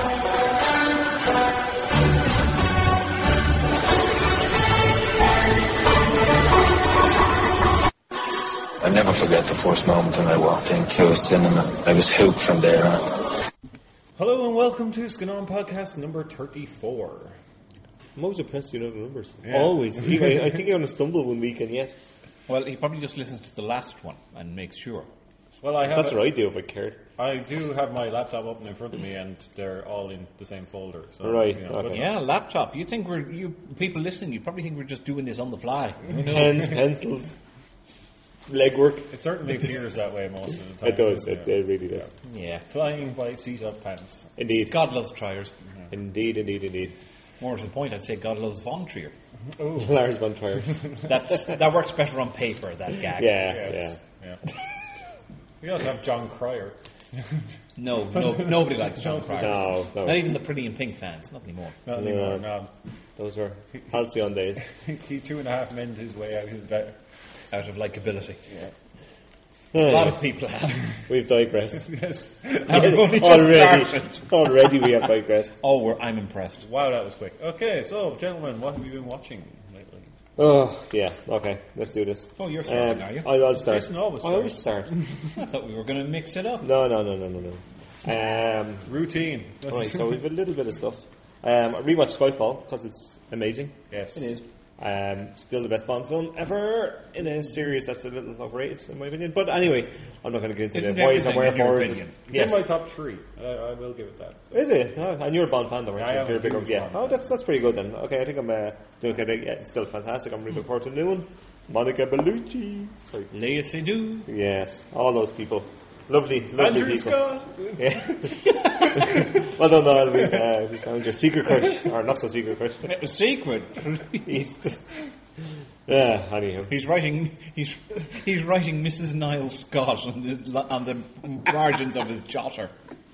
I never forget the first moment when I walked into a cinema. I was hooked from there on. Hello and welcome to Skin-On Podcast number 34. I'm always impressed you know the numbers. Yeah. Always. I think you're going to stumble one weekend yet. Well, he probably just listens to the last one and makes sure. Well, That's what I do if I cared. I do have my laptop open in front of me, and they're all in the same folder. So, Right, You know, okay. Yeah, laptop. You think people listening, you probably think we're just doing this on the fly. Pens, pencils, legwork. It certainly appears that way most of the time. It does. Yeah. It really does. Yeah. Flying by seat of pants. Indeed. God loves Triers. Indeed. More to the point, I'd say God loves Von Trier. Lars von Trier. That works better on paper, that gag. Yeah. We also have John Cryer. No, nobody likes John Cryer. No. Not even the Pretty in Pink fans, not anymore. Not anymore, no. Those are halcyon days. He 2.5 men his way out of his bed. Out of likability. Yeah. A lot of people have. We've digressed. Yes. And we've only just started. Already we have digressed. I'm impressed. Wow, that was quick. Okay, so, gentlemen, what have you been watching lately? Oh, yeah. Okay, let's do this. Oh, you're starting, are you? I'll start. Jason always I always start. I thought we were going to mix it up. No. Routine. Right, so we've a little bit of stuff. I rewatched Skyfall because it's amazing. Yes. It is. Still the best Bond film ever in a series that's a little overrated in my opinion. But anyway, I'm not going to get into Isn't the whys and everything in your wherefores. opinion? It's Yes. in my top 3. I will give it that. Is it? Oh, and you're a Bond fan though, aren't I you? am You're a big huge yeah. Bond Oh, that's pretty good then. Okay, I think I'm doing okay. Yeah, it's still fantastic. I'm looking forward to the new one. Monica Bellucci. Sorry. Lea Seydoux. Yes, all those people. Lovely Andrew people. Scott! Yeah. Well done, Niall. We found your secret crush, or not so secret crush. A secret. He's just, yeah, anyhow. He's writing Mrs. Niall Scott on the margins of his jotter.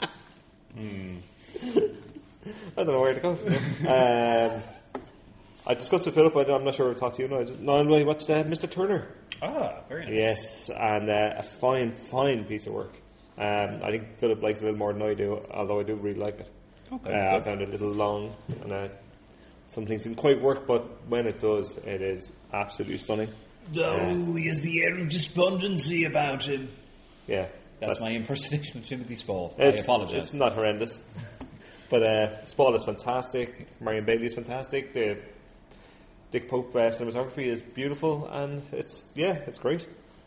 I don't know where to go. I discussed with Philip, I'm not sure if I talked to you. Niall, I watched Mr. Turner. Ah, very nice. Yes, and a fine piece of work. I think Philip likes it a little more than I do, although I do really like it. Okay. I found it a little long, and some things didn't quite work, but when it does, it is absolutely stunning. Though he has the air of despondency about him. Yeah. That's my impersonation of Timothy Spall. I It's apologise. not horrendous. But Spall is fantastic, Marion Bailey is fantastic, the Dick Pope cinematography is beautiful, and it's great.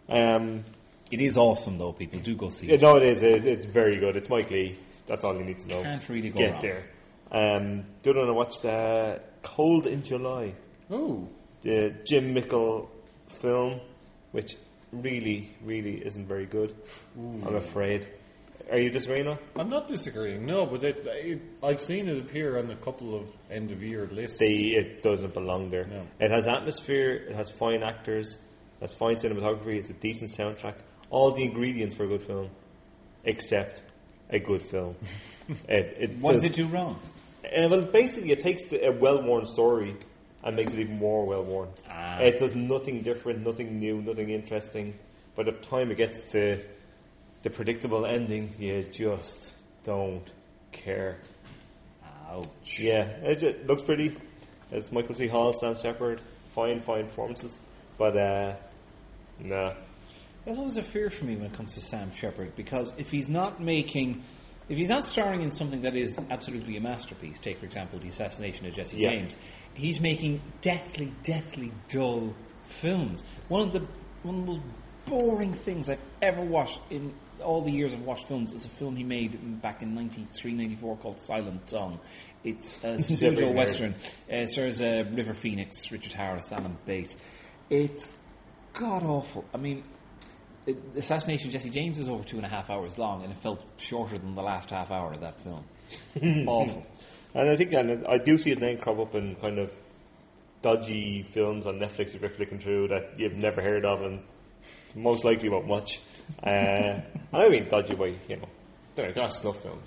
It is awesome, though. People do go see Yeah, it. no, it is. It's very good. It's Mike Leigh. That's all you need to know. Can't really go Get wrong. there. The other one I watched, Cold in July. Oh. The Jim Mickle film, which really, really isn't very good. I'm afraid. Are you disagreeing on? I'm not disagreeing, no, but I've seen it appear on a couple of end-of-year lists. It doesn't belong there. No. It has atmosphere, it has fine actors, it has fine cinematography, it's a decent soundtrack. All the ingredients for a good film, except a good film. What does it do wrong? Well, basically, it takes a well-worn story and makes it even more well-worn. It does nothing different, nothing new, nothing interesting. By the time it gets to the predictable ending, you just don't care. Ouch. Yeah, it looks pretty. It's Michael C. Hall, Sam Shepard, fine performances. But, nah. That's always a fear for me when it comes to Sam Shepard, because if he's not starring in something that is absolutely a masterpiece, take for example the assassination of Jesse James, he's making deathly dull films. One of the most boring things I've ever watched in all the years I've watched films is a film he made back in 93, 94 called Silent Tongue. It's a pseudo-western. Stars River Phoenix, Richard Harris, Alan Bates. It's god-awful. I mean, the assassination of Jesse James is over 2.5 hours long, and it felt shorter than the last half hour of that film. Awful. And I think I do see his name crop up in kind of dodgy films on Netflix if you're flicking through that you've never heard of and most likely won't watch. I mean dodgy by, they're snuff films.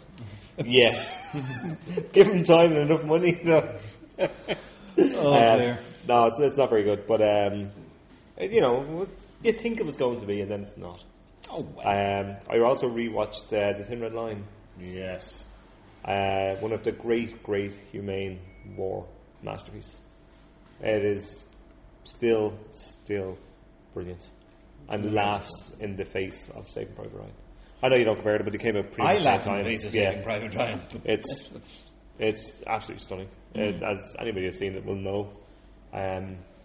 Yeah. Give him time and enough money. No. Dear. No, it's not very good. But, you think it was going to be and then it's not. Oh, well. I also rewatched The Thin Red Line. Yes. One of the great humane war masterpiece. It is still brilliant, and laughs in the face of Saving Private Ryan. I know you don't compare it, but it came out pretty much laugh the in same the time. face of Saving Private Ryan. It's absolutely stunning. As anybody who's seen it will know. I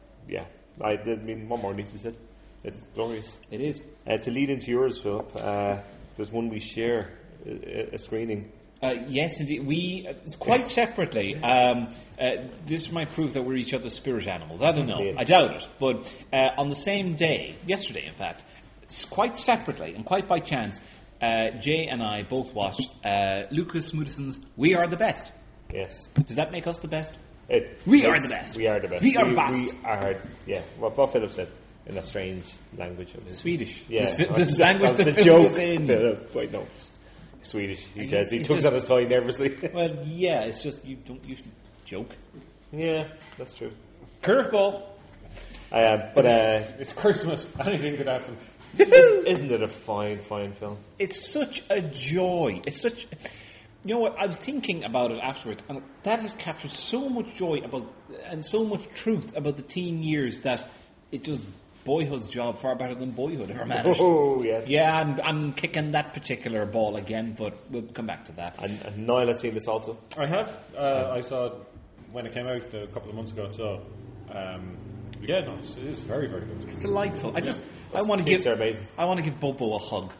mean, one more needs to be said. It's glorious. It is. To lead into yours, Philip, there's one we share, a screening. Yes, indeed. We quite separately. This might prove that we're each other's spirit animals. I don't know. Yeah. I doubt it. But on the same day, yesterday, in fact, quite separately and quite by chance, Jay and I both watched Lucas Moodysson's "We Are the Best." Yes. Does that make us the best? We are the best. We are the best. We are best. We are. Yeah. What Philip said in a strange language. Of his. Swedish. Yeah. The language that the the film joke. is in. Wait, no. Swedish. He And says he it's tugs just- on his thigh nervously. Well, yeah, it's just you don't usually joke. Yeah, that's true. Curveball. But It's Christmas. Anything could happen. isn't it a fine film? It's such a joy. It's such. You know what? I was thinking about it afterwards, and that has captured so much joy about and so much truth about the teen years that it does Boyhood's job far better than Boyhood ever managed. Oh yes. Yeah, I'm kicking that particular ball again, but we'll come back to that. And Niall has seen this also. I have. I saw it when it came out a couple of months ago. So, yeah, no, it is very, very good. It's delightful. I want to Kids give. are amazing. I want to give Bobo a hug.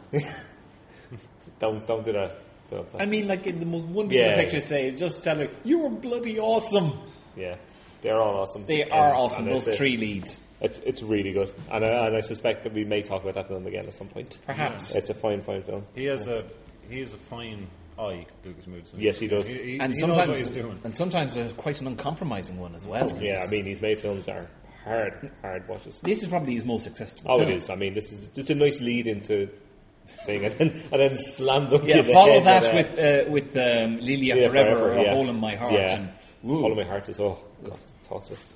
Don't do that. I mean, like in the most wonderful Yeah, picture, say, just tell her you were bloody awesome. Yeah, they're all awesome. They are And- awesome. and Those it's- three leads, It's really good, and I suspect that we may talk about that film again at some point. perhaps. It's a fine film. He has a fine eye, Lucas Moodson. Yes, he does. He And knows what sometimes, he's doing. quite an uncompromising one as well. Yeah, I mean, his made films are hard watches. This is probably his most accessible. Oh, film. it is. I mean, this is a nice lead into thing, and then slam them. Yeah, in the follow head that with Lilia Yeah, Forever, yeah. A Hole in My Heart. Yeah. And, woo. All of my heart is God, thoughts of.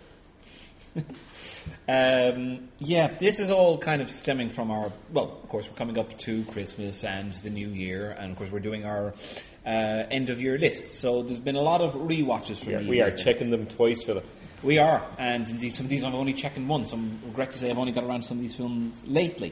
Yeah, this is all kind of stemming from our. Well, of course, we're coming up to Christmas and the New Year, and of course, we're doing our end of year list. So there's been a lot of rewatches for me. We are checking them twice, Philip. We are, and indeed, some of these I'm only checking once. I regret to say I've only got around to some of these films lately.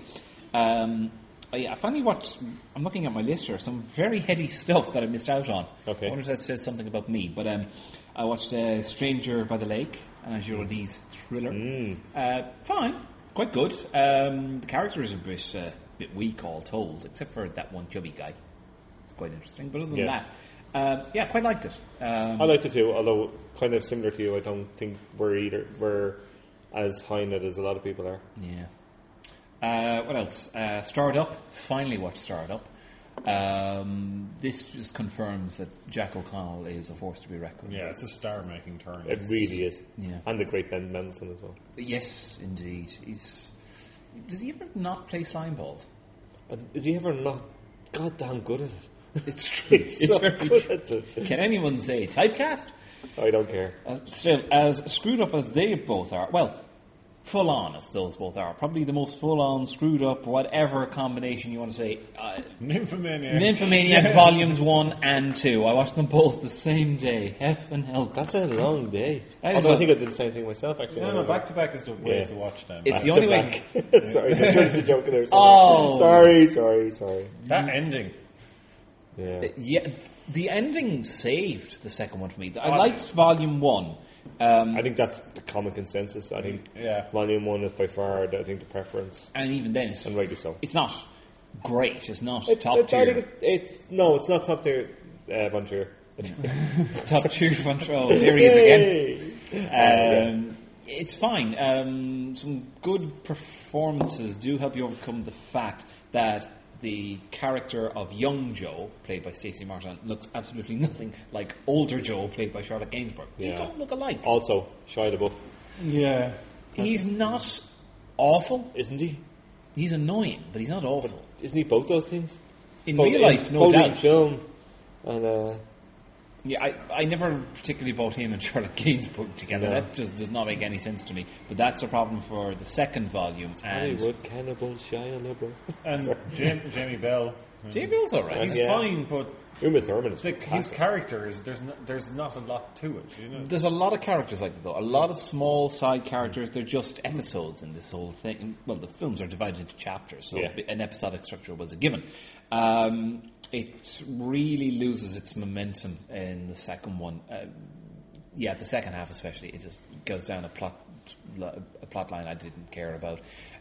I finally watched. I'm looking at my list here. Some very heady stuff that I missed out on. Okay. I wonder if that says something about me. But I watched Stranger by the Lake, an Angelo Di's thriller. Fine, quite good. The character is a bit weak, all told, except for that one chubby guy. It's quite interesting. But other than Yes. that, yeah, quite liked it. I liked it too, although kind of similar to you. I don't think we're as high in it as a lot of people are. Yeah. What else? Starred Up. Finally watched Starred Up. This just confirms that Jack O'Connell is a force to be reckoned with. Yeah, it's a star-making turn. It really is. Yeah. And the great Ben Mendelsohn as well. Yes, indeed. Does he ever not play slime balls? And is he ever not goddamn good at it? It's true. It's so very good true. at it. Can anyone say typecast? I don't care. Still, as screwed up as they both are, well, full on as those both are, probably the most full on, screwed up, whatever combination you want to say. Nymphomaniac. Nymphomaniac Volumes 1 and 2. I watched them both the same day. Heaven help. That's a long day. That is Although I a- think I did the same thing myself, actually. No, back-to-back is the way Yeah. to watch them. It's the only way. Sorry, there's a joke in there. Oh. Sorry. That ending. Yeah. Yeah, the ending saved the second one for me. I liked Volume 1. I think that's the common consensus. I think Yeah. Volume 1 is by far, I think, the preference. And even then, And rightly so. it's not great. It's not I top think tier. it's not top tier, Von Trier. Top tier control. There he is again. Yeah. It's fine. Some good performances do help you overcome the fact that the character of young Joe, played by Stacey Martin, looks absolutely nothing like older Joe, played by Charlotte Gainsbourg. They Yeah. don't look alike. Also, Shia LaBeouf, Yeah. He's not awful. isn't he? He's annoying, but he's not awful. Isn't he both those things? In Both real life, no both in doubt. film and Yeah, I never particularly bought him and Charlotte Gainsbourg together. No. That just does not make any sense to me. But that's a problem for the second volume. And Hollywood cannibal Shia LaBeouf. And Sorry. Jamie Bell Jamie Bell's all right. He's Yeah. fine, but Uma Thurman is his fantastic. character is there's not a lot to it. You know. There's a lot of characters like that, though. A lot of small side characters. They're just episodes in this whole thing. Well, the films are divided into chapters, so an episodic structure was a given. It really loses its momentum in the second one. The second half especially. It just goes down a plot line I didn't care about.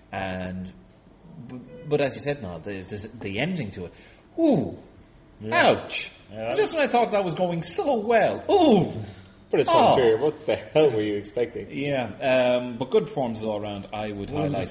But as you said, no, there's the ending to it. Ooh. Yeah. Ouch! Yeah. Just when I thought that was going so well. Ooh! But it's Frontier. What the hell were you expecting? Yeah, but good performances all around. I would highlight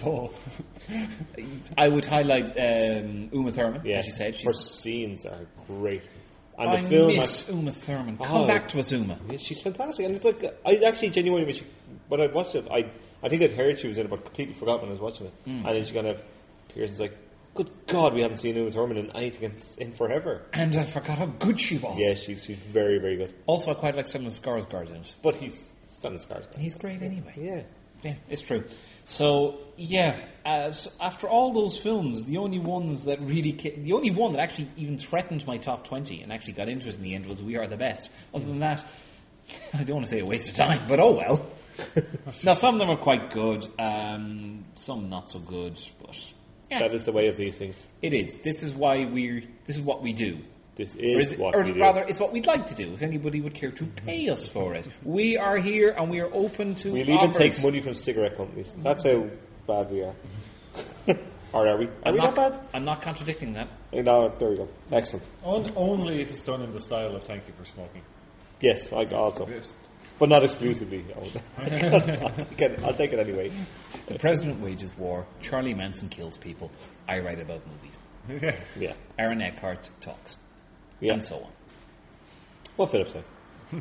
Uma Thurman, as you said. Her scenes are great. And I the film miss Uma Thurman. Come back to us, Uma. Yeah, she's fantastic. And it's like, I actually genuinely, when I watched it, I think I'd heard she was in it, but completely forgot when I was watching it. And then she kind of appears and it's like, good God, we haven't seen Uma Thurman in anything in forever. And I forgot how good she was. Yeah, she's very, very good. Also, I quite like Stellan Skarsgård in it. But he's Stellan Skarsgård. He's great anyway. Yeah, it's true. So, after all those films, the only one that actually even threatened my top 20 and actually got into it in the end was We Are the Best. Other than that, I don't want to say a waste of time, but oh well. Now, some of them are quite good, some not so good, but that is the way of these things. it is. This is what we do. This is what we do. Rather, it's what we'd like to do. If anybody would care to pay us for it, we are here and we are open to. We'll even take money from cigarette companies. That's how bad we are. Or are we? Are we not bad? I'm not contradicting that. No, there we go. Excellent. Only if it's done in the style of Thank You for Smoking. Yes, I also. Yes. But not exclusively. I'll take it anyway. The President wages war. Charlie Manson kills people. I write about movies. Yeah. Aaron Eckhart talks. Yeah. And so on. What Philip said.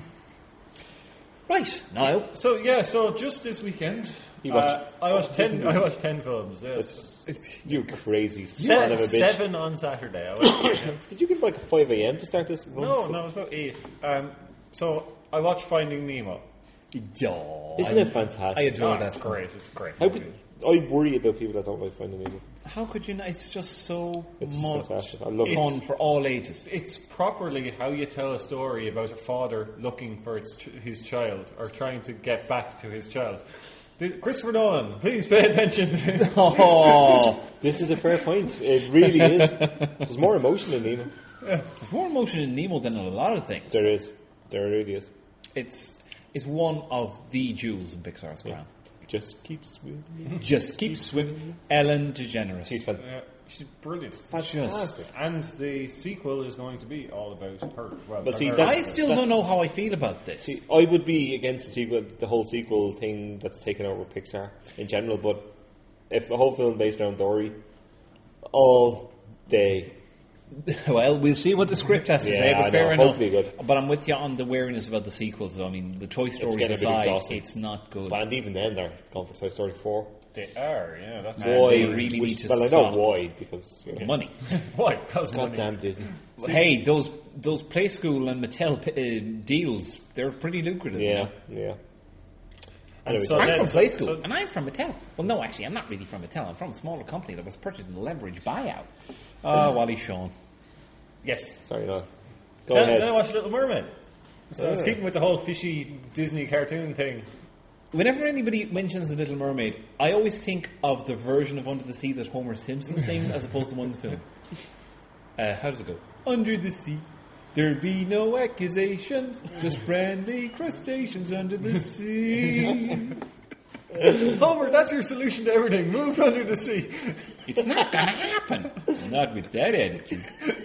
Right, Niall. So just this weekend, I watched 10 films. Yes. You crazy son of a bitch. 7 on Saturday. I went, Did you give like a 5 a.m. to start this run? no, it was about 8. So I watched Finding Nemo. Isn't it fantastic? I adore It's that. great. It's great. I worry about people that don't like Finding Nemo. How could you not? It's just so It's much fantastic. I love it. fun for all ages. It's properly how you tell a story about a father looking for his child or trying to get back to his child. Christopher Nolan, please pay attention. Oh, This is a fair point. It really is. There's more emotion in Nemo. there's more emotion in Nemo than in a lot of things. There is. There really is. It's one of the jewels in Pixar's crown. Just keep swimming. Just keep swimming. Ellen DeGeneres. She's fantastic. She's brilliant. Fantastic. And the sequel is going to be all about her. Well, But see, her- that's- I still don't know how I feel about this. See, I would be against the sequel, the whole sequel thing that's taken over Pixar in general, but if a whole film based around Dory, all day. Well, we'll see what the script has to Yeah, say, but I fair know. enough. Hopefully good. But I'm with you on the wariness about the sequels. I mean, the Toy Stories getting a bit aside, exhausting. it's not good. And even then, they're going for Toy Story 4. They are, yeah. That's And Why? they really need to Well, stop. I know why, because, you know, Money. why? Because money. goddamn Disney. Hey, those Play School and Mattel deals, they're pretty lucrative. Yeah, yeah. Anyway, So I'm then- from so- Play School, so- and I'm from Mattel. Well, no, actually, I'm not really from Mattel. I'm from a smaller company that was purchased in a leverage buyout. Wally Shawn. Yes. sorry, no. Go Then ahead. I watched Little Mermaid. So I was keeping with the whole fishy Disney cartoon thing. Whenever anybody mentions The Little Mermaid, I always think of the version of Under the Sea that Homer Simpson sings as opposed to one in the film. How does it go? Under the sea, there be no accusations, just friendly crustaceans under the sea. Homer, that's your solution to everything. Move under the sea. It's not gonna happen. Not with that attitude.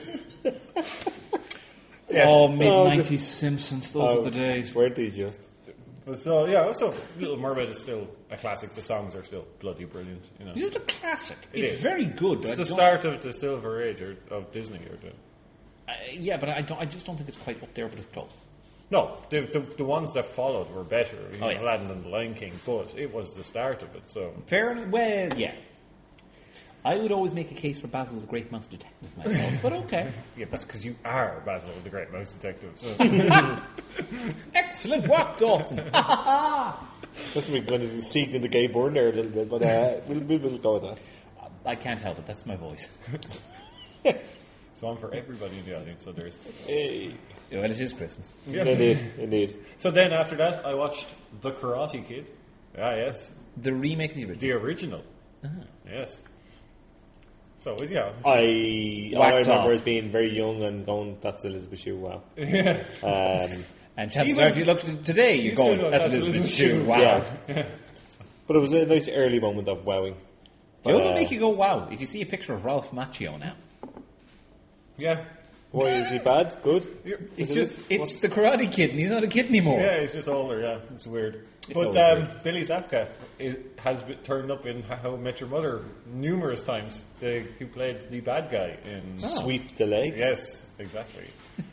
Yes. Oh, mid-90s Simpsons, those were the days. Weren't they just? So yeah, also Little Mermaid is still a classic. The songs are still bloody brilliant. You know, It's a classic. It It's is. very good. it's the start of the Silver Age of Disney. Yeah, but I just don't think it's quite up there, but it's close. No, the ones that followed were better. You know, Oh, yeah. Aladdin and the Lion King, but it was the start of it. So Fair enough. Well, yeah. I would always make a case for Basil the Great Mouse Detective myself, but okay. yeah, that's because you are Basil the Great Mouse Detective. So. Excellent work, Dawson. That's we're going to seek in the gay born there a little bit, but we'll go with that. I can't help it. That's my voice. So on for everybody in the audience. So there's. Hey. Well, it is Christmas. Yeah. Indeed. So then after that, I watched The Karate Kid. Ah, yes. The remake of the original. The original. Yes. So, yeah. I Wax remember off. as being very young and going, that's Elizabeth Shue, wow. Yeah. And chances Even- are, if you look at it today, you're You going, still go, that's that's Elizabeth Elizabeth Shue. Shue. Wow. Yeah. But it was a nice early moment of wowing. It will make you go, wow, if you see a picture of Ralph Macchio now. Yeah. Why, is he bad? Good? It's it's the Karate Kid, and he's not a kid anymore. Yeah, he's just older, yeah. It's weird. But always weird. Billy Zabka has turned up in How I Met Your Mother numerous times. Who played the bad guy in... Sweep the leg? Yes, exactly.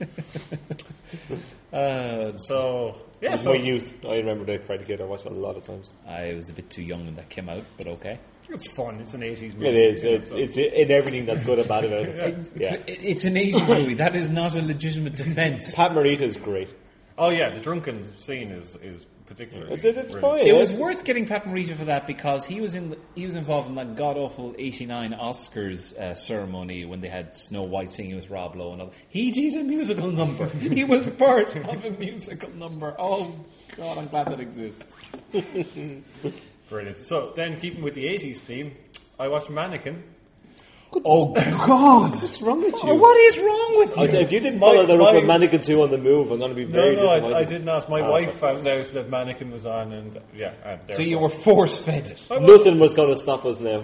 Uh, So, It yeah, was so my youth. I remember the Karate Kid. I watched it a lot of times. I was a bit too young when that came out, but okay. it's fun. It's an 80s movie. It is. you know, so- It's in everything that's good and bad about it. Yeah. It's an Asian movie. That is not a legitimate defense. Pat Morita is great. Oh, yeah, the drunken scene is particular. It's brilliant. fine. It was worth getting Pat Morita for that because he was involved in that god awful '89 Oscars ceremony when they had Snow White singing with Rob Lowe and all. He did a musical number. He was part of a musical number. Oh God, I'm glad that exists. Brilliant. So, then keeping with the 80s theme, I watched Mannequin. Oh God, What's wrong with you? oh, what is wrong with you? If you didn't follow that up my- with Mannequin 2 on the move, I'm going to be very No, disappointed. I did not. My Oh, wife okay. found out that Mannequin was on, and yeah. And So you were force fed it. Nothing was going to stop us now.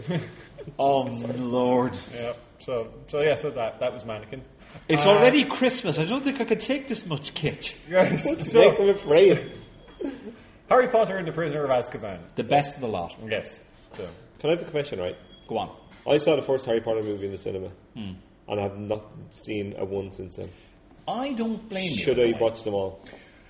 Oh Lord, Yeah. So that was Mannequin. it's already Christmas. I don't think I could take this much kitsch. Yes. Next, So, I'm afraid. Harry Potter and the Prisoner of Azkaban. The best of the lot. Yes. So, Can I have a question, right? Go on. I saw the first Harry Potter movie in the cinema, and I have not seen a one since then. I don't blame you. Should I watch them all?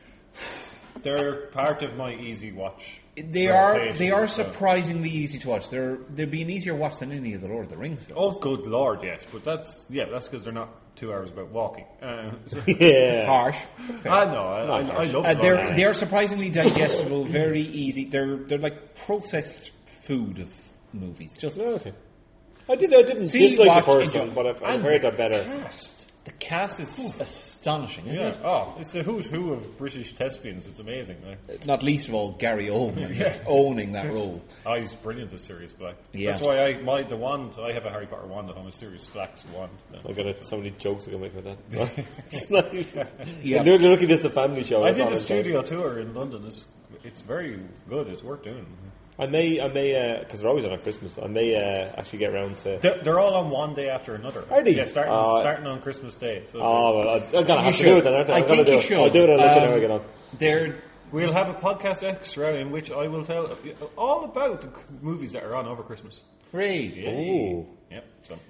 they're part of my easy watch. They are rotation, so- surprisingly easy to watch. They'd be an easier watch than any of the Lord of the Rings films. Oh, good lord, yes. But that's because they're not 2 hours about walking. So, Yeah. Harsh. I know. I love Lord. They are surprisingly digestible, very easy. They're like processed food of movies. Just No, okay. I didn't See, dislike watch, the first enjoy. one, but I've And heard that better. Cast. the cast is astonishing, isn't Yeah. it? Oh, it's the who's who of British thespians. It's amazing. Like. Not least of all Gary Oldman, just owning that role. Oh, he's brilliant as Sirius Black. Yeah. That's why the wand. I have a Harry Potter wand at home. A Sirius Black's wand. I got so many jokes I can make with that. It's not, Yeah. They're looking at this a family show. I that's did all the I'm saying. studio tour in London. It's very good. It's worth doing. I may, because they're always on at Christmas. I may actually get around to. They're all on one day after another. Are they? Yeah, starting on Christmas Day. So Oh, well, I'm gonna have to should. do it then, aren't I? I I'm gonna think do you it. should. I'll do it and let you know how I get on. They're we'll have a podcast extra in which I will tell all about the movies that are on over Christmas. great. Ooh. Yep. So.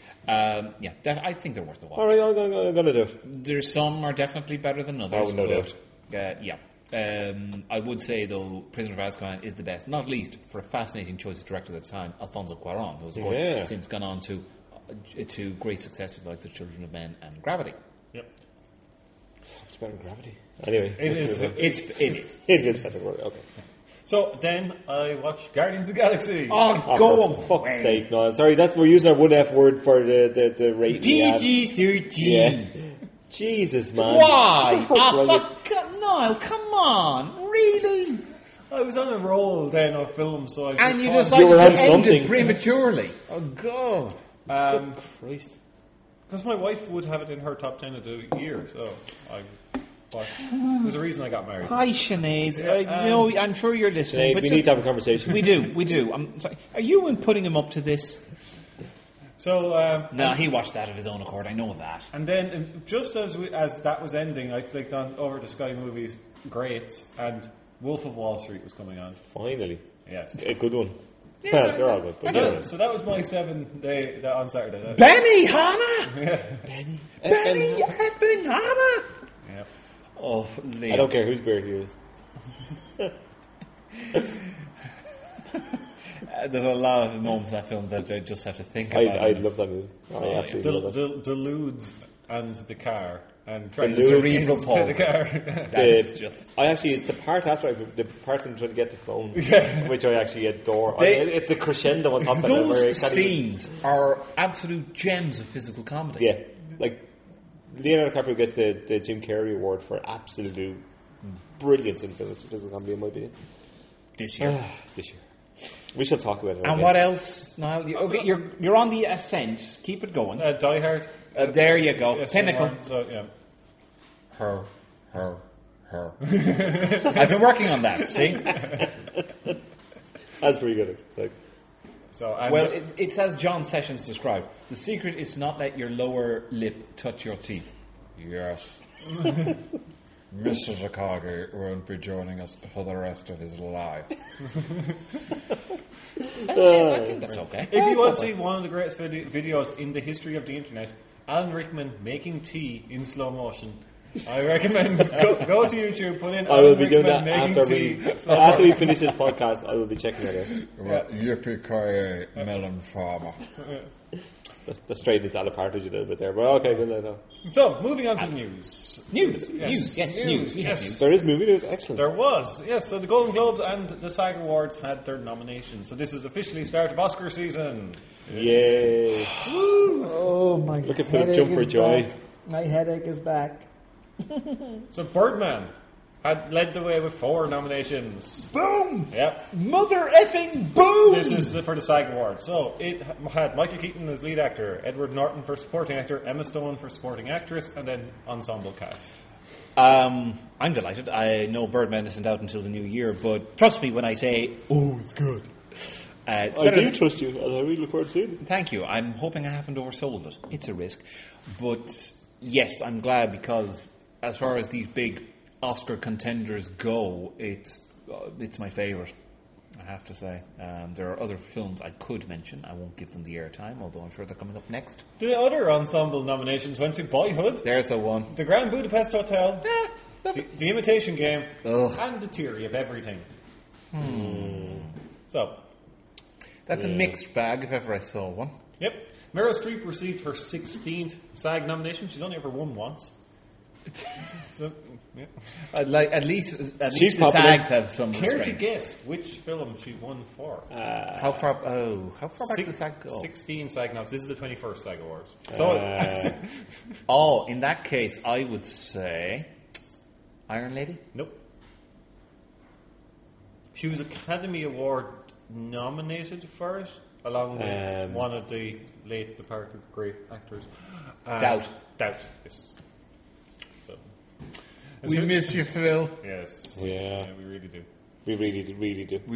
I think they're worth the watch. All right, I'm gonna do it. There's some are definitely better than others. Oh, no doubt. Yeah. I would say, though, Prisoner of Azkaban is the best, not least for a fascinating choice of director at the time, Alfonso Cuarón, who has, of course, Yeah. since gone on to great success with the likes of Children of Men and Gravity. Yep. It's better than Gravity. Anyway, It is. It is. It is better. Okay. So then I watched Guardians of the Galaxy. Oh, go for fuck's sake! No, sorry. We're using our one F word for the rating. we have. PG-13. Yeah. Jesus, man. Why? What's wrong with- Niall, come on. Really? I was on a roll then of films, so I And you just decided were to on end something. it prematurely. Oh, God. Christ. because my wife would have it in her top 10 of the year, so there's a reason I got married. Hi, Sinead. I'm sure you're listening. Sinead, but we just- need to have a conversation. We do. I'm sorry. Are you putting him up to this? So No, he watched that of his own accord. I know that. and then just as that was ending, I clicked on over to Sky Movies Greats, and Wolf of Wall Street was coming on. Finally. Yes. A good one. Yeah, They're all good. So that was my 7-day on Saturday. Benny Hanna! Yeah. Benny. Benny effing Hanna! Yeah. Oh, Liam. I don't care whose beard he is. There's a lot of moments in that film that I just have to think about. I love that movie. I absolutely love it. The Ludes and the car and trying The to cerebral to palsy. the car. That's just. It's the part after the part I'm trying to get the phone, Yeah. which I actually adore. They- It's a crescendo on top of it. Where Those it can't even- scenes are absolute gems of physical comedy. Yeah, like Leonardo DiCaprio gets the Jim Carrey award for absolute brilliance in physical comedy, in my opinion. This year. This year, we shall talk about it. And again. what else, Niall? You're on the ascent. Keep it going. Die Hard. There you go. Yes, Pinnacle. So, yeah. Her. I've been working on that. See. That's pretty good. Like, So, and Well, it's as John Sessions described. The secret is to not let your lower lip touch your teeth. Yes. Mr. Takagi won't be joining us for the rest of his life. I think that's okay. if you want to see one of the greatest videos in the history of the internet, Alan Rickman making tea in slow motion, I recommend go to YouTube, put in I will Alan be doing Rickman that making tea. after we finish this podcast. I will be checking that out. Yippee-ki-yay, melon farmer. That's straight into Alan Partridge a little bit there, but okay, good enough. So, moving on to the news. News. Yes. News. Yes, news. We have news. There is movie news. Excellent. There was, yes. So the Golden Globes and the SAG Awards had their nominations. So this is officially start of Oscar season. Yay! Oh my! Look at Philip headache jump for is joy. back. My headache is back. So Birdman had led the way with 4 nominations. Boom! Yep. Mother effing boom! This is for the SAG Awards. So it had Michael Keaton as lead actor, Edward Norton for supporting actor, Emma Stone for supporting actress, and then ensemble cast. I'm delighted. I know Birdman isn't out until the new year, but trust me when I say, oh, it's good. It's I better do than- trust you, and I really look forward to seeing it. Thank you. I'm hoping I haven't oversold it. It's a risk. But yes, I'm glad because as far as these big Oscar contenders go, it's my favourite, I have to say. There are other films I could mention. I won't give them the airtime, although I'm sure they're coming up next. The other ensemble nominations went to Boyhood, There's a one. The Grand Budapest Hotel, the Imitation Game, Ugh. and The Theory of Everything. So, That's a mixed bag if ever I saw one. yep. Meryl Streep received her 16th SAG nomination. She's only ever won once. So, yeah. At least She's the popular. SAGs have some Care to restraint. guess which film she won for? How far back does the SAG go? 16 SAG noms. This is the 21st SAG Awards. Oh, in that case, I would say Iron Lady. Nope. She was Academy Award nominated for it, along with one of the late departed great actors. Doubt. Doubt, yes. So, We miss you, Phil. Yes. Yeah. We really do. We really do.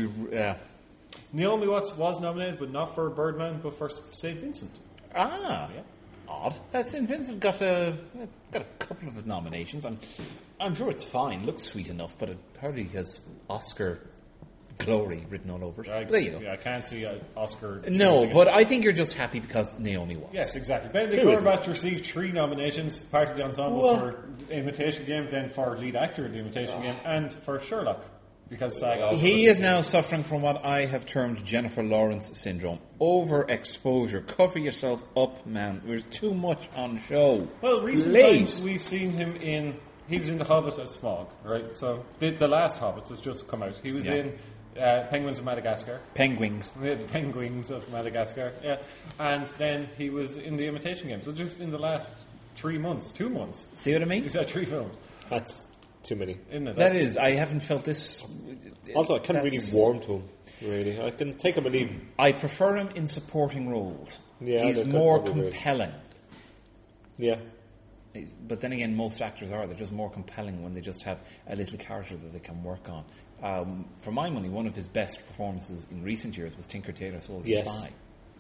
Naomi Watts was nominated, but not for Birdman, but for St. Vincent. Ah, Yeah. odd. St. Vincent got a couple of nominations. I'm sure it's fine. Looks sweet enough, but it hardly has Oscar glory written all over it. But there you go. I can't see an Oscar. No, choosing it. but I think you're just happy because Naomi Watts. Yes, exactly. Benedict Cumberbatch received 3 nominations, part of the ensemble for Imitation Game, then for lead actor in the Imitation Game, and for Sherlock, because SAG also He is now suffering from what I have termed Jennifer Lawrence syndrome. Overexposure. Cover yourself up, man. There's too much on show. Well, recent Please. times we've seen him in. He was in The Hobbit as Smaug, right? So the last Hobbit has just come out. He was in Penguins of Madagascar. Penguins. The Penguins of Madagascar, yeah. And then he was in the Imitation Game. So just in the last 2 months. See what I mean? He's had 3 films, That's too many. isn't it? That is, I haven't felt this. Also, I can't really That's- warm to him, really. I can take him and leave him. I prefer him in supporting roles. Yeah, He's that's more probably good. compelling. Yeah. But then again, most actors are. They're just more compelling when they just have a little character that they can work on. For my money, one of his best performances in recent years was Tinker Tailor Soldier Yes. Spy.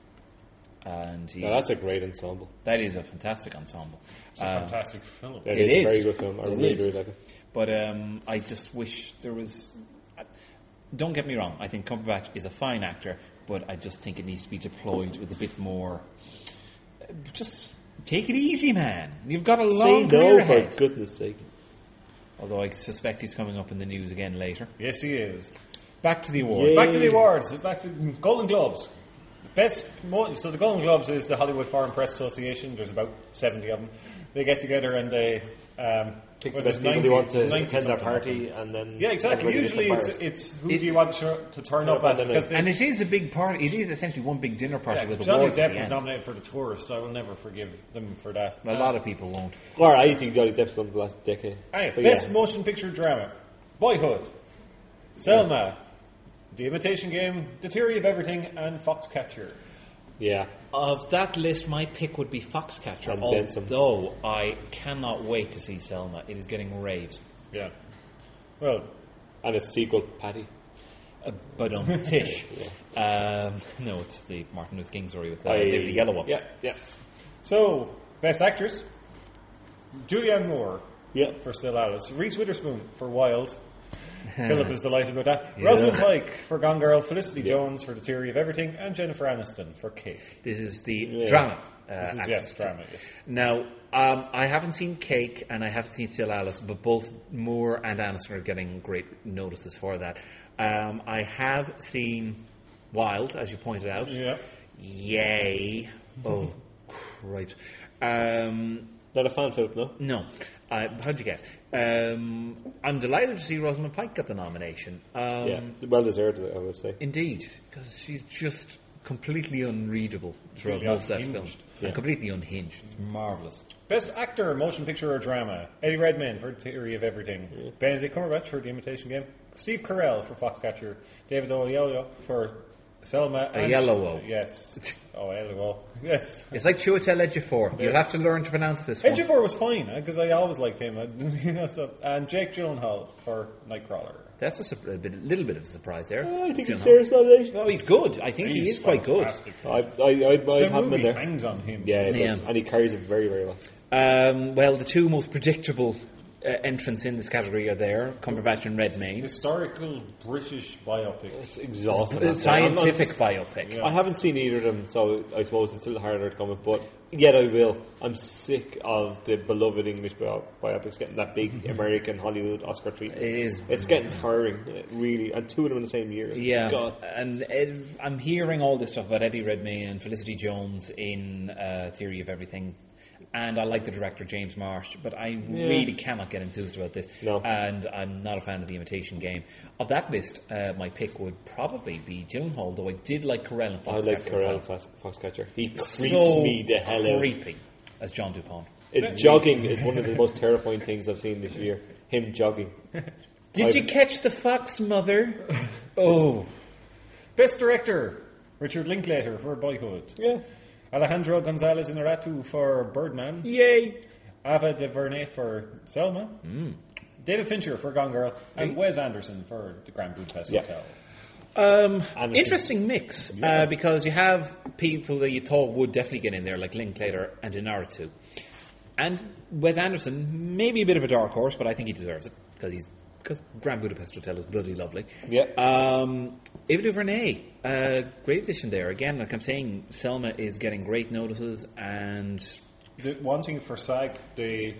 And Now, that's a great ensemble. that is a fantastic ensemble. It's a fantastic film. That It is a is. very good film. I It really, is. really like it. But I just wish there was... Don't get me wrong, I think Cumberbatch is a fine actor, but I just think it needs to be deployed with a bit more... Just take it easy, man. You've got a Say long career no, for ahead. goodness sake. Although I suspect he's coming up in the news again later. Yes, he is. Back to the awards. Yay. Back to the awards. Back to Golden Globes. So the Golden Globes is the Hollywood Foreign Press Association. There's about 70 of them. they get together and they Pick the well, best there's people who want 90 to attend their something party, like that. and then Yeah, exactly. everybody gets Usually embarrassed. it's who do you want to turn up Yeah, at? but then Because And it is a big party. It is essentially one big dinner party with Johnny awards at Depp the was end. nominated for The Tourist, so I will never forgive them for that. A lot of people won't. Or I think Johnny Depp's done the last decade. Anyway, But best yeah. motion picture drama: Boyhood, Selma, The Imitation Game, The Theory of Everything, and Foxcatcher. Yeah. Of that list, my pick would be Foxcatcher, And Benson. although I cannot wait to see Selma. It is getting raves. Yeah. Well, And its sequel, Patty. But Tish. No, it's the Martin Luther King story with I- David Yellow. Yeah. so best actress: Julianne Moore Yeah. for Still Alice, Reese Witherspoon for Wild. Philip is delighted about that. Yeah. Rosamund Pike for Gone Girl, Felicity Jones for The Theory of Everything, and Jennifer Aniston for Cake. This is the Yeah. drama. This is actress. drama. Yes. Now, I haven't seen Cake and I haven't seen Still Alice, but both Moore and Aniston are getting great notices for that. I have seen Wild, as you pointed out. Yeah. Yay. Oh, Christ. Not a fan, Philip, no? No. How'd you guess? I'm delighted to see Rosamund Pike get the nomination. Yeah. Well deserved, I would say. Indeed, because she's just completely unreadable throughout Completely most of that film. unhinged. And completely unhinged. It's marvellous. Best actor, motion picture or drama: Eddie Redmayne for The Theory of Everything, Benedict Cumberbatch for The Imitation Game, Steve Carell for Foxcatcher, David Oyelowo for Selma. and- Oyelowo. Yes. Oyelowo. Yes. It's like Chiwetel Ejiofor. You'll have to learn to pronounce this one. Ejiofor was fine because I always liked him. And Jake Gyllenhaal for Nightcrawler. That's a little bit of a surprise there. I think You it's know. serious nomination. Oh, he's good. I think he He's is quite good. fantastic. I'd The have him in movie there. hangs on him. Yeah, it does. Yeah. And he carries it very, very well. Well, the two most predictable entrants in this category are there, Cumberbatch and Redmayne. Historical British biopic. It's exhausting. Scientific biopic. Yeah. I haven't seen either of them, so I suppose it's still harder to come with, but yet I will. I'm sick of the beloved English biopics getting that big American Hollywood Oscar treatment. It is. It's getting tiring, really, and two of them in the same year. Yeah, God. and I'm hearing all this stuff about Eddie Redmayne and Felicity Jones in Theory of Everything, and I like the director James Marsh, but I really cannot get enthused about this. No. And I'm not a fan of The Imitation Game. Of that list, my pick would probably be Gyllenhaal, though I did like Carell and I Foxcatcher. like Carell as well. Foxcatcher. He creeps So me the hell out. creepy as John Dupont. Jogging is one of the most terrifying things I've seen this year. Him jogging. Did you catch the fox, mother? Oh. Best director: Richard Linklater for Boyhood. Yeah. Alejandro González Inarritu for Birdman. Yay! Ava DuVernay for Selma. David Fincher for Gone Girl. And Wes Anderson for The Grand Budapest Yeah. Hotel. Anderson. Interesting mix, because you have people that you thought would definitely get in there, like Linklater and Inarritu. And Wes Anderson, maybe a bit of a dark horse, but I think he deserves it, because Grand Budapest Hotel is bloody lovely. Yeah. Ava DuVernay, great addition there. Again, like I'm saying, Selma is getting great notices, and The one thing for SAG, they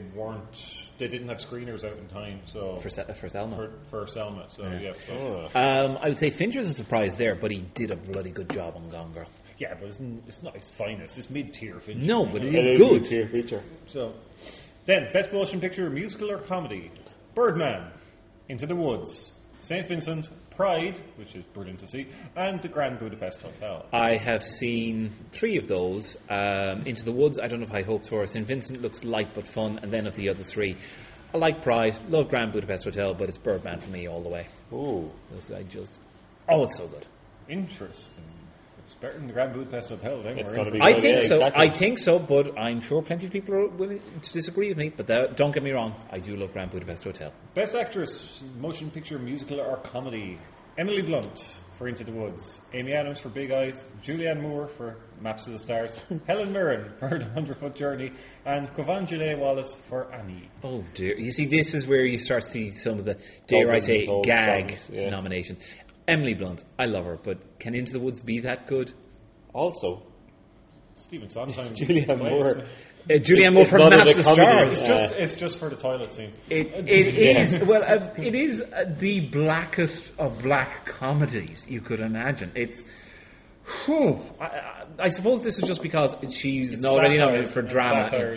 didn't have screeners out in time, so for Selma. for Selma. So yeah. I would say Fincher's a surprise there, but he did a bloody good job on Gone Girl. Yeah, but it's not his finest. It's mid-tier Fincher. No, but it It is is a good. tier feature. So, then, Best Motion Picture, Musical or Comedy: Birdman, Into the Woods, St. Vincent, Pride, which is brilliant to see, and The Grand Budapest Hotel. I have seen 3 of those. Into the Woods, I don't know if I hoped for. St. Vincent looks light but fun, and then of the other 3, I like Pride, love Grand Budapest Hotel, but it's Birdman for me all the way. Ooh. It's it's so good. Interesting. It's better than The Grand Budapest Hotel. Then It's we're gonna in be for- I good, think yeah, so. exactly. I think so, but I'm sure plenty of people are willing to disagree with me. But don't get me wrong, I do love Grand Budapest Hotel. Best Actress, Motion Picture, Musical or Comedy: Emily Blunt for Into the Woods, Amy Adams for Big Eyes, Julianne Moore for Maps of the Stars, Helen Mirren for The 100-Foot Journey, and Quvenzhané Wallis for Annie. Oh dear! You see, this is where you start to see some of the, dare I say, Golden gag Globes, yeah. nominations. Emily Blunt, I love her, but can Into the Woods be that good? Also, Stephen Sondheim. Julianne Moore. Julianne Moore it's from not Maps a of the comedy. Stars. It's just for the toilet scene. It Yeah. is well. It is the blackest of black comedies you could imagine. It's. Whew, I suppose this is just because she's already nominated for drama. Satire is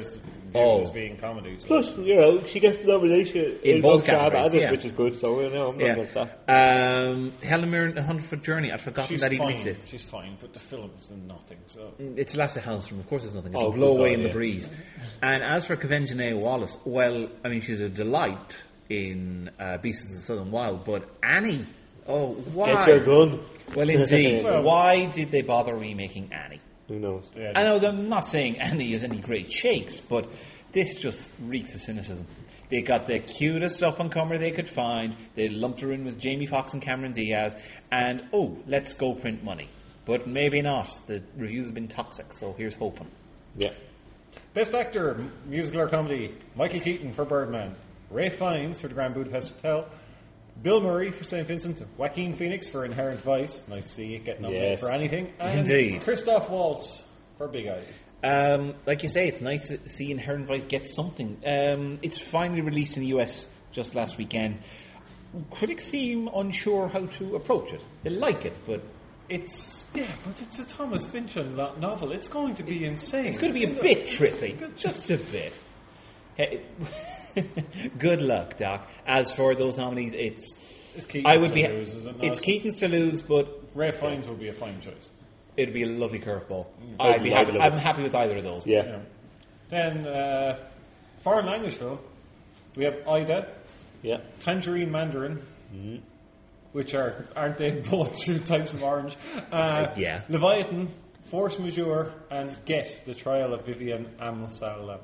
viewed as being comedy. So. Plus, she gets the nomination In both Grab categories, Adams, yeah. which is good. So I'm not against that. Helen Mirren, 100-Foot Journey. I'd forgotten She's that even fine. exists. She's fine, but the film's nothing. So It's Lasse Hallström, of course there's nothing. It'll Oh, blow good away God, in the yeah. breeze. And as for Kavenjanae Wallace, well, I mean, she's a delight in Beasts of the Southern Wild, but Annie, why? Get your gun. Well, indeed. Well- why did they bother remaking Annie? Who knows? yeah, I know I'm not saying Annie is any great shakes, but this just reeks of cynicism. They got the cutest up-and-comer they could find. They lumped her in with Jamie Foxx and Cameron Diaz, and let's go print money. But maybe not. The reviews have been toxic, so here's hoping. Yeah. Best Actor, Musical or Comedy, Michael Keaton for Birdman, Ray Fiennes for The Grand Budapest Hotel, Bill Murray for St. Vincent, Joaquin Phoenix for Inherent Vice, nice to see you getting nominated Yes. for anything, and Indeed. Christoph Waltz for Big Eyes. Like you say, it's nice to see Inherent Vice get something. It's finally released in the US just last weekend. Critics seem unsure how to approach it. They like it, but It's a Thomas Pynchon novel. It's going to be insane. it's going to be a bit trippy. Just a bit. Hey, good luck, Doc. As for those nominees, It's Keaton's I would to be. lose, is it not? It's Keaton's to lose, but Ray Fiennes would be a fine choice. it'd be a lovely curveball. I'd love it. I'm happy with either of those. Yeah. Yeah. Then foreign language film. We have Ida, Yeah. Tangerine Mandarin, which aren't they both two types of orange? Yeah. Leviathan, Force Majeure, and Get, the Trial of Vivian Amsalam.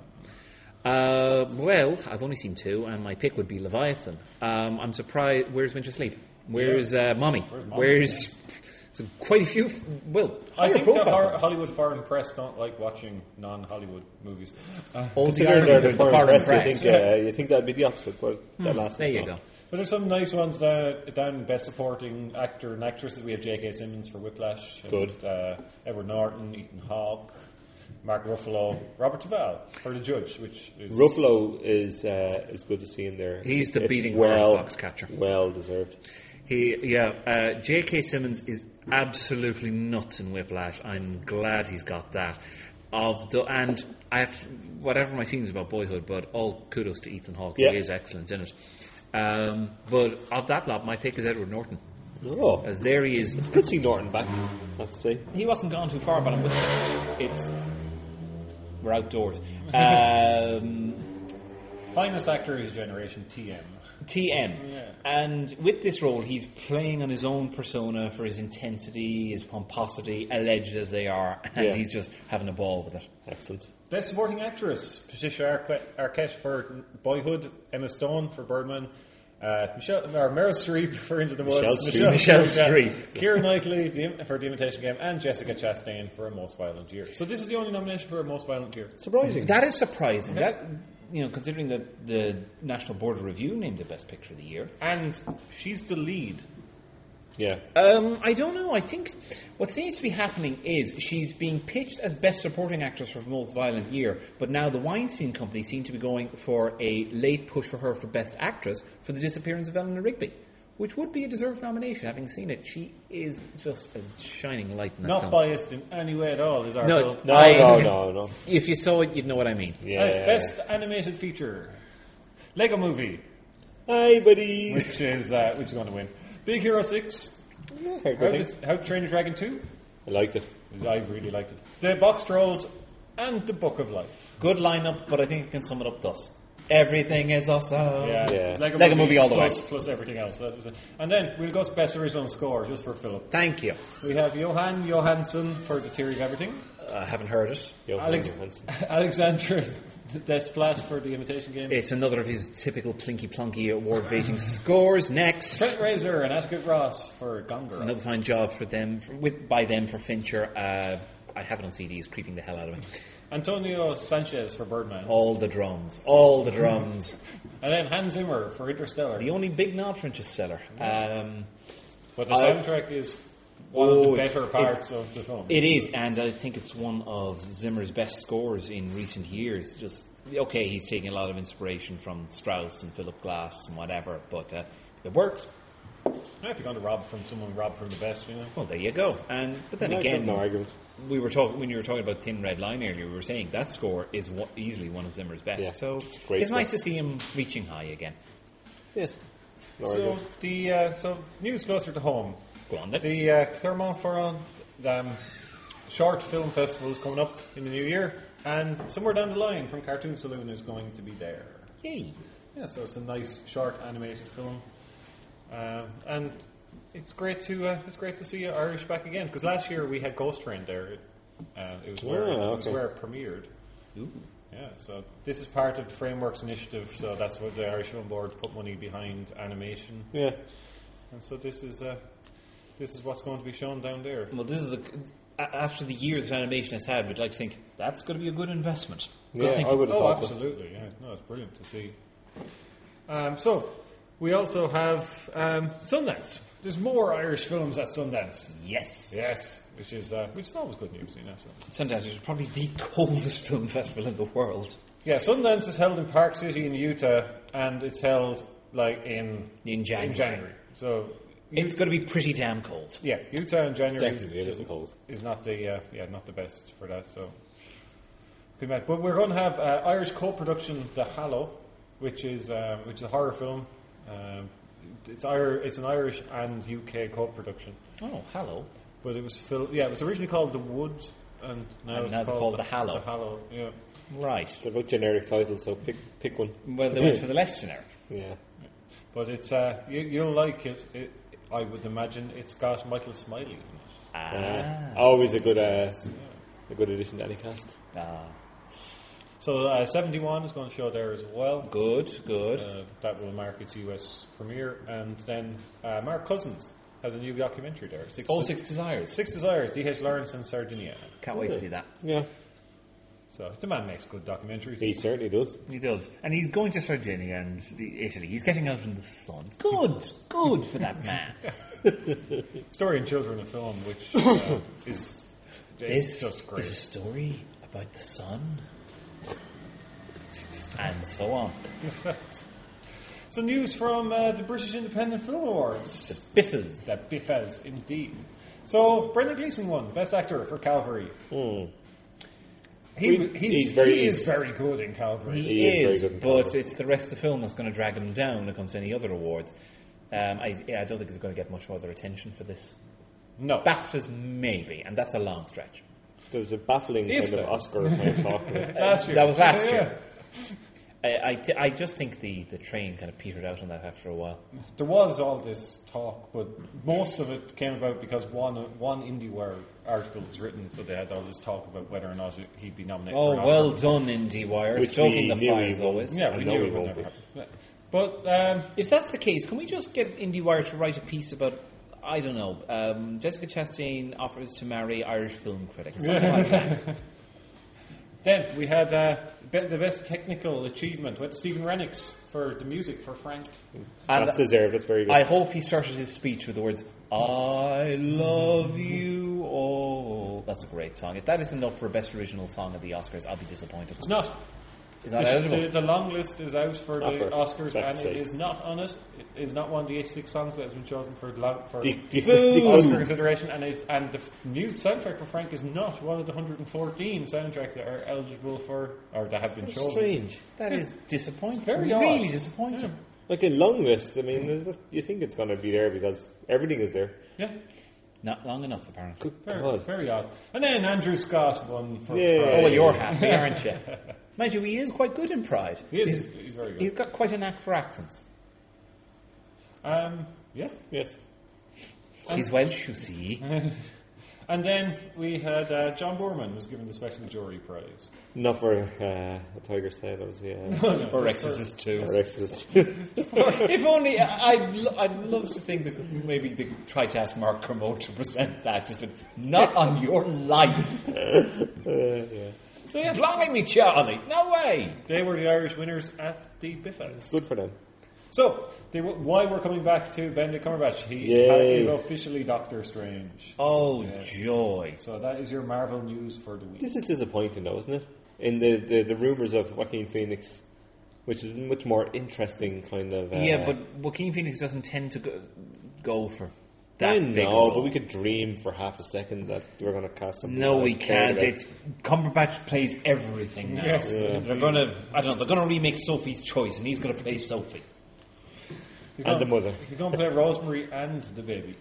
Well, I've only seen two, and my pick would be Leviathan. I'm surprised. Where's Winter Sleep? Where's Mommy? Where's Mommy? Where's so quite a few? I higher think the profile. Hollywood foreign press don't like watching non-Hollywood movies. All the Considering they're Irish, the the foreign press, press. you think that'd be the opposite, but that lasts. There you go. But there's some nice ones down Best Supporting Actor and Actresses. We have J.K. Simmons for Whiplash. Good. And, Edward Norton, Ethan Hawke, Mark Ruffalo, Robert Duvall for The Judge, which is... Ruffalo is good to see in there. He's the It's beating heart of Foxcatcher. Well deserved. J.K. Simmons is absolutely nuts in Whiplash. I'm glad he's got that. And I have whatever my feelings about Boyhood, but all kudos to Ethan Hawke. Yeah. He is excellent in it. But of that lot, my pick is Edward Norton. Oh, As there he is. it's good to see Norton back. I have to say. He wasn't gone too far, but I'm with you. We're outdoors. Finest actor of his generation, TM. TM. Yeah. And with this role, he's playing on his own persona for his intensity, his pomposity, alleged as they are, and Yeah. he's just having a ball with it. Excellent. Best Supporting Actress, Patricia Arquette for Boyhood, Emma Stone for Birdman, Meryl Streep for Into the Woods, Michelle Streep. Keira Knightley for The Imitation Game, and Jessica Chastain for A Most Violent Year. So this is the only nomination for A Most Violent Year. Surprising. That is surprising. That, considering that the National Board of Review named it Best Picture of the Year. And she's the lead. Yeah. I don't know. I think what seems to be happening is she's being pitched as Best Supporting Actress for Most Violent Year, but now the Weinstein Company seem to be going for a late push for her for Best Actress for The Disappearance of Eleanor Rigby, which would be a deserved nomination. Having seen it, she is just a shining light in that Not film. biased in any way at all, is our No, film. No. If you saw it, you'd know what I mean. Yeah. Best Animated Feature, Lego Movie, Hi, buddy. which is going to win. Big Hero 6, How to Train Your Dragon 2, I liked it. I really liked it. The Box Trolls, and The Book of Life. Good lineup, but I think you can sum it up thus. Everything is awesome. Yeah. Lego Movie all the way. Plus everything else. That was it. And then we'll go to Best Original Score, just for Philip. Thank you. We have Johan Johansson for The Theory of Everything, I haven't heard it. Alexandra Desplat for The Imitation Game, It's another of his typical plinky plonky award baiting scores. Next. Trent Reznor and Atticus Ross for Gone Girl. Another fine job for them, by them for Fincher. I have it on CD, it's creeping the hell out of me. Antonio Sanchez for Birdman. All the drums. All the drums. And then Hans Zimmer for Interstellar. The only big nod for Interstellar. But the soundtrack is one of the better parts of the film. It is, and I think it's one of Zimmer's best scores in recent years. Just okay, he's taking a lot of inspiration from Strauss and Philip Glass and whatever, but it works. If you're going to rob from someone, rob from the best, you know. Well, there you go. But then No, again, no argument. we were talking when you were talking about Thin Red Line earlier. We were saying that score is easily one of Zimmer's best. Yeah, So great it's score. nice to see him reaching high again. Yes. No So argument. so news closer to home. Go on then. The Clermont-Ferrand short film festival is coming up in the new year, and somewhere down the line from Cartoon Saloon is going to be there. Yay! Yeah, so it's a nice short animated film, and it's great to see Irish back again, because last year we had Ghost Train there. It was where it premiered. Ooh. Yeah, so this is part of the Frameworks initiative, so that's what the Irish Film Board put money behind animation, Yeah. and so this is what's going to be shown down there. Well, this is after the years that animation has had, we'd like to think that's going to be a good investment. Good Yeah, thinking. I would have Oh, thought so. absolutely, yeah. No, it's brilliant to see. So, we also have Sundance. There's more Irish films at Sundance. Yes. Yes, which is always good news, you know. So. Sundance is probably the coldest film festival in the world. Yeah, Sundance is held in Park City in Utah, and it's held in January. So It's going to be pretty damn cold. yeah, Utah in January Definitely, it is cold. is not the not the best for that. So, but we're going to have Irish co-production, The Hallow, which is a horror film. It's an Irish and UK co-production, Oh, hello. but it was it was originally called The Woods, and now And it's now they're called The Hallow. The Hallow, yeah. Right. They're both generic titles, so pick one. Well, they went for the less generic. Yeah. But it's you'll like it. I would imagine it's got Michael Smiley in it. Always a good addition to any cast. So 71 is going to show there as well. Good. That will mark its US premiere. And then Mark Cousins has a new documentary there. Six Desires. Six Desires, D.H. Lawrence and Sardinia. Can't wait to see that. Yeah. So the man makes good documentaries. He certainly does. He does. And he's going to Sardinia and Italy. He's getting out in the sun. Good for that man. Story and Children, a film which is This just great. is a story about the sun. And so on. So news from the British Independent Film Awards. Biffers. The Biffers, indeed. So Brendan Gleeson won Best Actor for Calvary. He is very good in Calvary. He is, very good in but Calvary. it's the rest of the film that's going to drag him down when it comes to any other awards. I don't think he's going to get much further attention for this. No. BAFTAs maybe, and that's a long stretch. There's a baffling If kind of the- Oscar kind of talk. Last year. That was last Yeah. year. I just think the train kind of petered out on that after a while. There was all this talk, but most of it came about because one IndieWire article was written, so they had all this talk about whether or not he'd be nominated Oh, for an well Oscar. done, IndieWire. Which Stoking we the knew fires he won't. always. Yeah, we I know knew he it would won't never be. happen. Yeah. But If that's the case, can we just get IndieWire to write a piece about, I don't know, Jessica Chastain offers to marry Irish film critic? Something like that. then we had the best technical achievement with Stephen Rennicks for the music for Frank. And That's deserved. That's very good. I hope he started his speech with the words, I love you all. That's a great song. If that is enough for best original song at the Oscars, I'll be disappointed. It's not. Is that eligible? The long list is out for the for Oscars, Black and Sea. it is not on it. It is not one of the H6 songs that has been chosen for The Oscar consideration, and the new soundtrack for Frank is not one of the 114 soundtracks that are eligible for, or that have been chosen. strange. That is disappointing. Very really odd. disappointing. Like a long list. I mean, you think it's going to be there because everything is there. Yeah, Not long enough, apparently. Good very, God. very odd. And then Andrew Scott won for Yeah. Pride. Oh, well, you're happy, aren't you? Mind you, he is quite good in Pride. He's very good. He's got quite a knack for accents. Yeah. Yes. He's Welsh, you see. And then we had John Boorman was given the Special Jury Prize. Not for a Tiger's Head, obviously. Or Exorcist 2. Or Exorcist. If only, I'd love to think that maybe they tried to ask Mark Kermode to present that. Just said, not on your life. Yeah. So yeah, Blimey, Charlie. No way. they were the Irish winners at the Biffers. Good for them. So, why we're coming back to Benedict Cumberbatch. He Yay. is officially Doctor Strange. Oh, Yes. joy. So that is your Marvel news for the week. This is disappointing, though, isn't it? In the rumours of Joaquin Phoenix, which is much more interesting kind of... Yeah, but Joaquin Phoenix doesn't tend to go for that I big know, role. but we could dream for half a second that we're going to cast something. No, that we I cared can't. about. It's Cumberbatch plays everything now. Yes. Yeah. They're gonna, I don't know. They're gonna remake Sophie's Choice, and he's gonna play Sophie. And the mother. He's going to play Rosemary and the baby.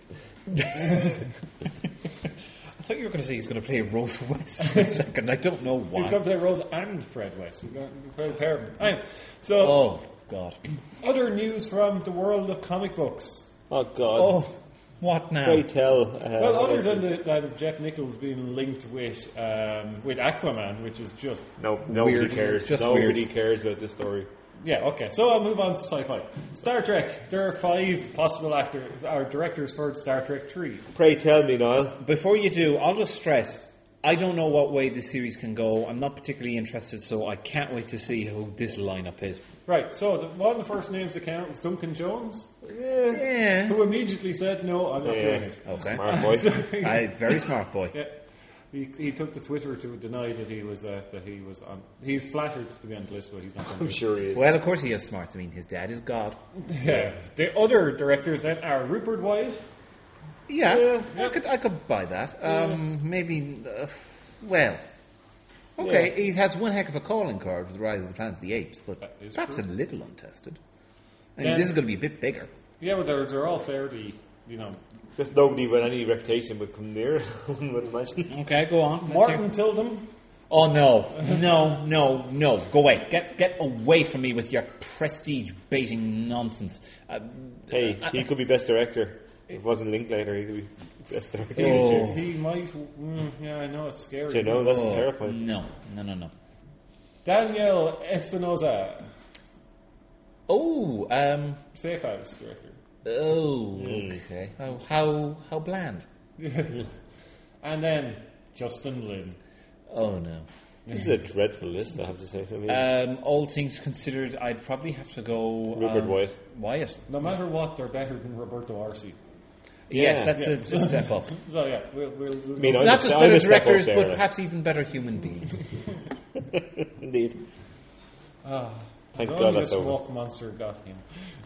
I thought you were going to say he's going to play Rose West for a second. I don't know why. He's going to play Rose and Fred West. He's going to play the pair of them. Anyway, so, Oh God. other news from the world of comic books. Oh, God. Oh, what now? Pray tell. Well, other than that Jeff Nichols being linked with Aquaman, which is just... No, nobody Weird. cares. Just Nobody weird. cares about this story. Yeah, okay. So I'll move on to sci-fi. Star Trek. There are 5 possible directors for Star Trek 3. Pray tell me, Niall. Before you do, I'll just stress, I don't know what way this series can go. I'm not particularly interested, so I can't wait to see who this lineup is. Right, so one of the first names to count is Duncan Jones, Yeah. who immediately said, no, I'm not doing it. Okay. Smart boy. Very smart boy. Yeah. He took to Twitter to deny that he was on. He's flattered to be on the list, but he's not. I'm sure he is. Well, of course he has smarts. I mean, his dad is God. Yeah. The other directors then are Rupert Wyatt. Yeah, I could buy that. Maybe, well, okay, he has one heck of a calling card with the Rise of the Planet of the Apes, but That is perhaps true. a little untested. I mean, Then- this is going to be a bit bigger. Yeah, but they're all fairly, Just nobody with any reputation would come near, I would imagine. Okay, go on. Martin Tilden. Oh no! Go away! Get away from me with your prestige baiting nonsense. Hey, he could be best director. If it wasn't Linklater, he could be best director. Oh. He might. Yeah, I know it's scary. Do you know, that's Oh, terrifying. No. Daniel Espinosa, Oh, Safe House director. okay. How bland? And then Justin Lin. Oh no. This is a dreadful list, I have to say. I mean, All things considered, I'd probably have to go Rupert Wyatt. Wyatt. No matter what, they're better than Roberto Arce. Yes, Yeah. that's a step up. So yeah, we'll I mean, Not just I'm better a step up directors, there, but like. perhaps even better human beings. Indeed. Thank only God a that's over. smoke monster got him.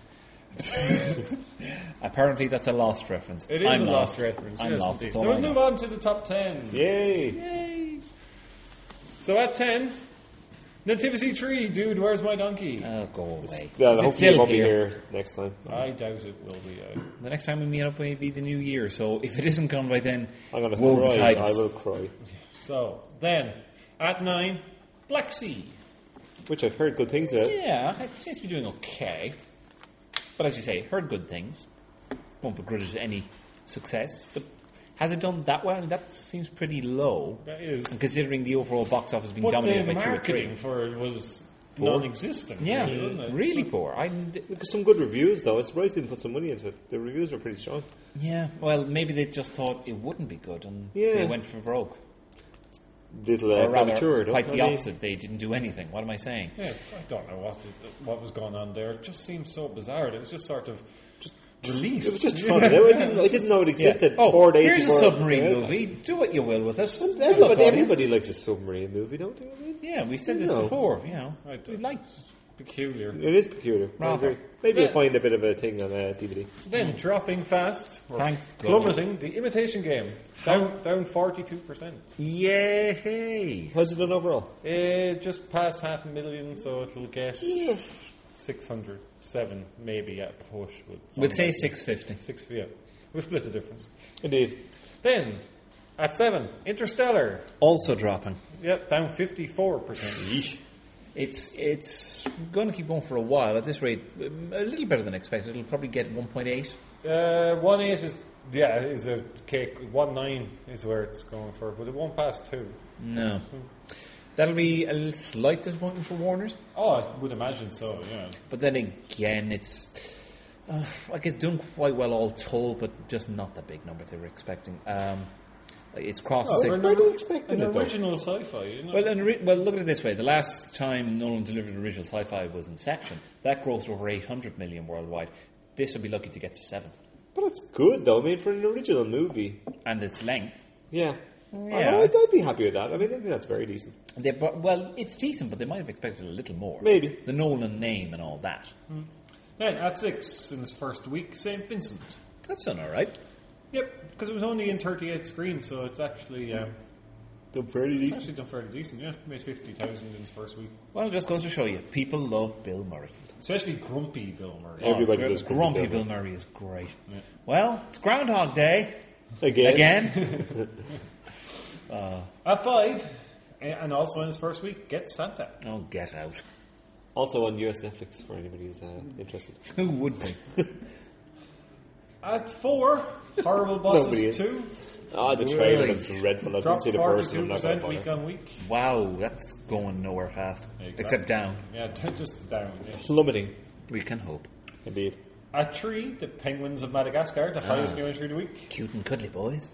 Apparently, that's a lost reference. It is I'm a lost. lost reference. I'm yes, lost. indeed. That's So all we'll I move know. on to the top 10. Yay! Yay! So at 10, Nativity Tree, dude, where's my donkey? Oh, go away. Yeah, Is it hopefully still it won't be here? here next time. I doubt it will be. The next time we meet up may be the new year, so if it isn't gone by then, I'm going to woe cry. betide I us. will cry. So then, at 9, Black Sea. Which I've heard good things about. Yeah, it seems to be doing okay. But as you say, heard good things. Won't begrudge it any success. But has it done that well? I mean, that seems pretty low. That is. And considering the overall box office being But dominated the by 2 or 3. marketing for it was Poor. non-existent. Yeah, really, wasn't it? really So- poor. Look at some good reviews, though. I'm surprised they didn't put some money into it. The reviews were pretty strong. Yeah, well, maybe they just thought it wouldn't be good and Yeah. they went for broke. Little Or rather, premature, quite don't the they? opposite. They didn't do anything. What am I saying? Yeah, I don't know what was going on there. It just seems so bizarre. It was just sort of released. It was just fun. I didn't know it existed. Oh, 4 days here's a before submarine it came out. movie. Do what you will with it. Everybody likes a submarine movie, don't they? I mean, Yeah, we said this No. before. You know, I we don't- like. peculiar. it is peculiar. I Rather. agree. Maybe Yeah. you'll find a bit of a thing on DVD. Then dropping fast, or Thank God. plummeting, the Imitation Game down 42%. Yay! How's it done overall? Just past 500,000, so it'll get 607 maybe at push. We'll say 650. Yeah, we'll split the difference. Indeed. Then at 7, Interstellar. Also dropping. Yep, down 54%. Yeesh. It's going to keep going for a while. At this rate, a little better than expected. It'll probably get 1.8. 1.8 is a cake. 1.9 is where it's going for, but it won't pass 2. No. That'll be a slight disappointment for Warner's. Oh, I would imagine so. Yeah. But then again, it's like it's done quite well all told, but just not the big numbers they were expecting. It's crossed. Oh, six- Why do you expect An it, though? original sci-fi, you know? Well, look at it this way: the last time Nolan delivered original sci-fi was Inception. That grossed over 800 million worldwide. This will be lucky to get to 7, But it's good, though. I mean, for an original movie. and its length. Yeah. Yeah, I'd be happy with that. I mean, I think that's very decent. Well, it's decent, but they might have expected a little more. Maybe. The Nolan name and all that. Then at 6 in its first week, St. Vincent. That's done all right. Yep, because it was only in 38 screens, so it's actually Done fairly it's decent. actually done fairly decent. Yeah, made 50,000 in its first week. Well, it just goes to show you, people love Bill Murray. Especially grumpy Bill Murray. Everybody Oh, does Grumpy Bill Bill Murray is great. Yeah. Well, it's Groundhog Day Again. At 5, and also in his first week, Get Santa. Oh, get out. Also on US Netflix for anybody who's interested. Who would be? At 4, Horrible Bosses Nobody is. 2. Ah, the trailer Really? looks dreadful. I didn't Dropped see the first one. I'm not 42% gonna week bother. on week. Wow, that's going nowhere fast. Exactly. Except down. Yeah, just down. Yeah. Plummeting. We can hope. Indeed. At 3, The Penguins of Madagascar, the highest new entry of the week. Cute and cuddly boys.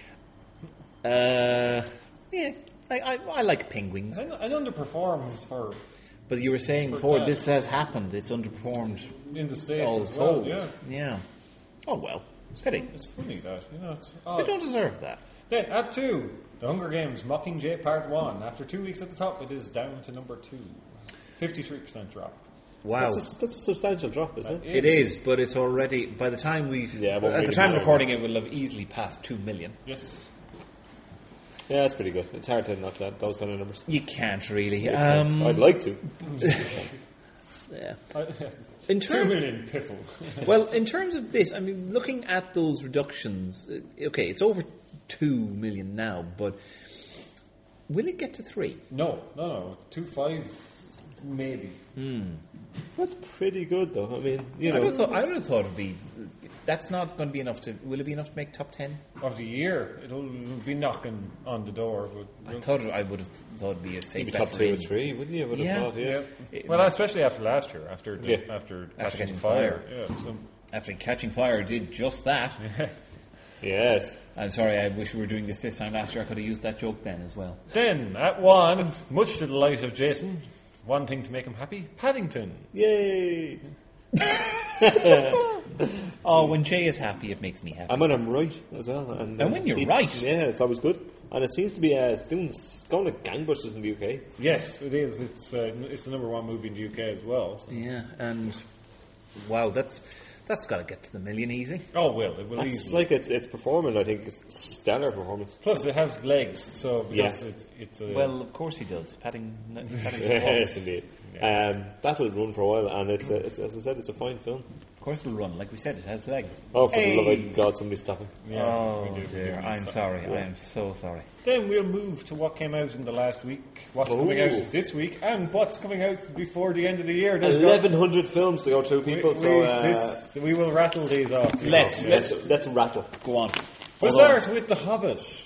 Yeah, I like penguins. It underperforms for But you were saying For before, that. this has happened. It's underperformed in the States all as well. told. Yeah. Yeah. Oh, well. Pity. It's funny that, it's They odd. don't deserve that. Then, at 2, The Hunger Games Mockingjay Part 1. After 2 weeks at the top, it is down to number 2. 53% drop. Wow. That's a substantial drop, isn't it? It is, but it's already, by the time Yeah, it won't at the really time of matter. recording it, will have easily passed 2 million. Yes. Yeah, that's pretty good. It's hard to knock those kind of numbers. You can't really. I'd like to. Yeah. I- In 2 terms, million people. well, in terms of this, I mean, looking at those reductions, okay, it's over 2 million now, but will it get to 3? No. 2.5, maybe. That's pretty good, though. I mean, I would have thought it'd be. That's not going to be enough to. Will it be enough to make top 10? Of the year, it'll be knocking on the door. But I would have thought it'd be a safe maybe bet top for 2 or him. 3, wouldn't you? I would have Yeah. thought, yeah. Well, especially after last year, after Catching catching Fire. fire. Yeah, so, After Catching Fire did just that. Yes. I'm sorry, I wish we were doing this time last year. I could have used that joke then as well. Then, at 1, much to the delight of Jason, one thing to make him happy, Paddington. Yay! Oh, when Jay is happy, it makes me happy. And when I'm right as well. And when you're right. Yeah, it's always good. And it seems to be it's going like gangbusters in the UK. Yes, it is. It's the number 1 movie in the UK as well. So. Yeah, and wow, that's got to get to the million easy. Oh, well, it will It's easily. like it's performing, I think. It's stellar performance. Plus, it has legs, so because Yeah. it's a... Well, of course he does. Paddington Yes, indeed. That'll run for a while, and it's as I said, it's a fine film. Of course it'll run. Like we said, it has legs. Oh, for Hey! the love of God, somebody stop him. yeah, Oh we do dear, need I'm stuff. sorry. Yeah. I am so sorry. Then we'll move to what came out in the last week, what's coming Ooh. out this week, and what's coming out before the end of the year. There's 1,100 films to go through, people. we will rattle these off. Let's- Let's rattle. Go on. We'll start with The Hobbit.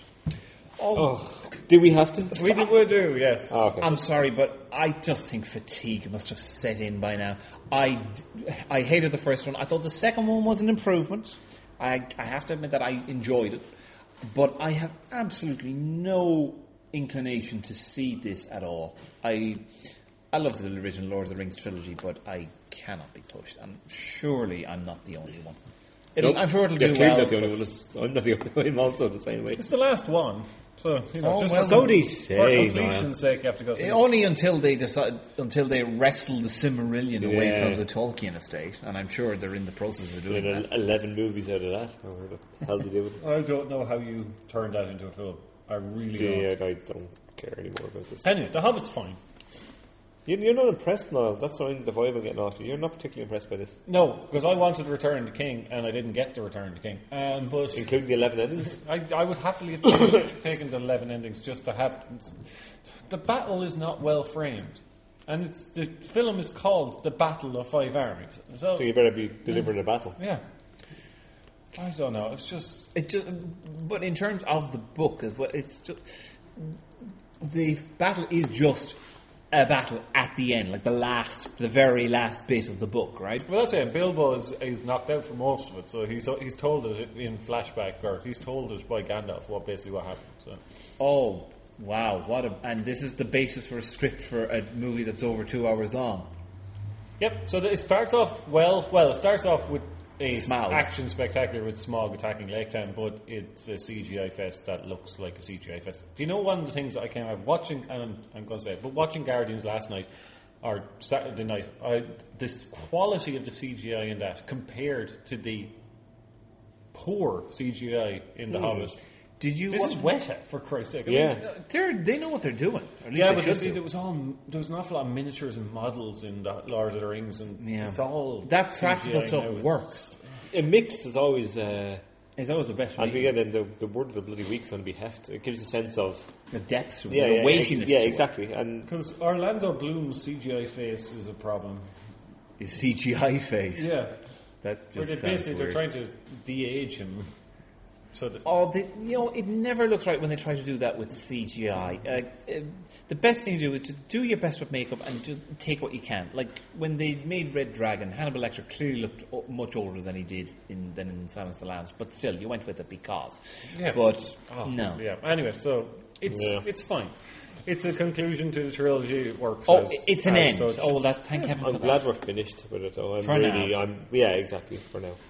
Oh, do we have to? We do, yes. Oh, okay. I'm sorry, but I just think fatigue must have set in by now. I hated the first one. I thought the second one was an improvement. I have to admit that I enjoyed it. But I have absolutely no inclination to see this at all. I love the original Lord of the Rings trilogy, but I cannot be pushed. And surely I'm not the only one. I'm sure it'll do clearly well. not the only one. I'm not the only one. I'm also the same way. It's the last one, so Oh, just well, So they for say, completion's sake, you have to go see it. Only until they wrestle the Silmarillion away Yeah. from the Tolkien estate, and I'm sure they're in the process of doing that. 11 movies out of that. Or what the hell do you do with it? I don't know how you turned that into a film. I really don't. Yeah, I don't care anymore about this. Anyway, The Hobbit's fine. You're not impressed, Niall. That's the vibe I'm getting off you. You're not particularly impressed by this, No, because I wanted to Return of the King, and I didn't get to Return of the King. But including the 11 endings. I would happily have taken the 11 endings just to have... The battle is not well framed. And the film is called The Battle of Five Armies. So So you better be delivering a battle. yeah. I don't know. It's just... But in terms of the book as well, it's just the battle is just a battle at the end, like the very last bit of the book, right? Well, that's it. Bilbo is knocked out for most of it, so he's told it in flashback, or he's told it by Gandalf what happened. So. Oh wow! And this is the basis for a script for a movie that's over 2 hours long. Yep. So it starts off well. It starts off with a Smaug. action spectacular with Smaug attacking Lake Town, but it's a CGI fest that looks like a CGI fest. Do you know one of the things that I came out watching, and I'm going to say it, but watching Guardians last night, or Saturday night, this quality of the CGI in that compared to the poor CGI in The Hobbit. Did you? This is Weta, for Christ's sake. I Yeah. mean, They know what they're doing. Or at least yeah, they but should see, do. there was an awful lot of miniatures and models in the Lord of the Rings, and Yeah. it's all That practical CGI stuff now. works. A mix is always, It's always the best. as we get in, the word of the bloody week's going to be heft. It gives a sense of, The depth, the yeah, weightiness. yeah, to it. exactly. And Because Orlando Bloom's CGI face is a problem. His CGI face. Yeah, That where just they sounds basically weird. they're trying to de-age him. So that It never looks right when they try to do that with CGI. The best thing to do is to do your best with makeup and just take what you can. Like when they made Red Dragon, Hannibal Lecter clearly looked much older than he did in Silence of the Lambs, but still, you went with it because. Yeah. But Oh, no. Yeah. Anyway, so it's fine. It's a conclusion to the trilogy. It works. Oh, as, it's an as end. such. Oh, thank heaven for I'm that. glad we're finished with it, though. For now. Yeah, exactly, for now.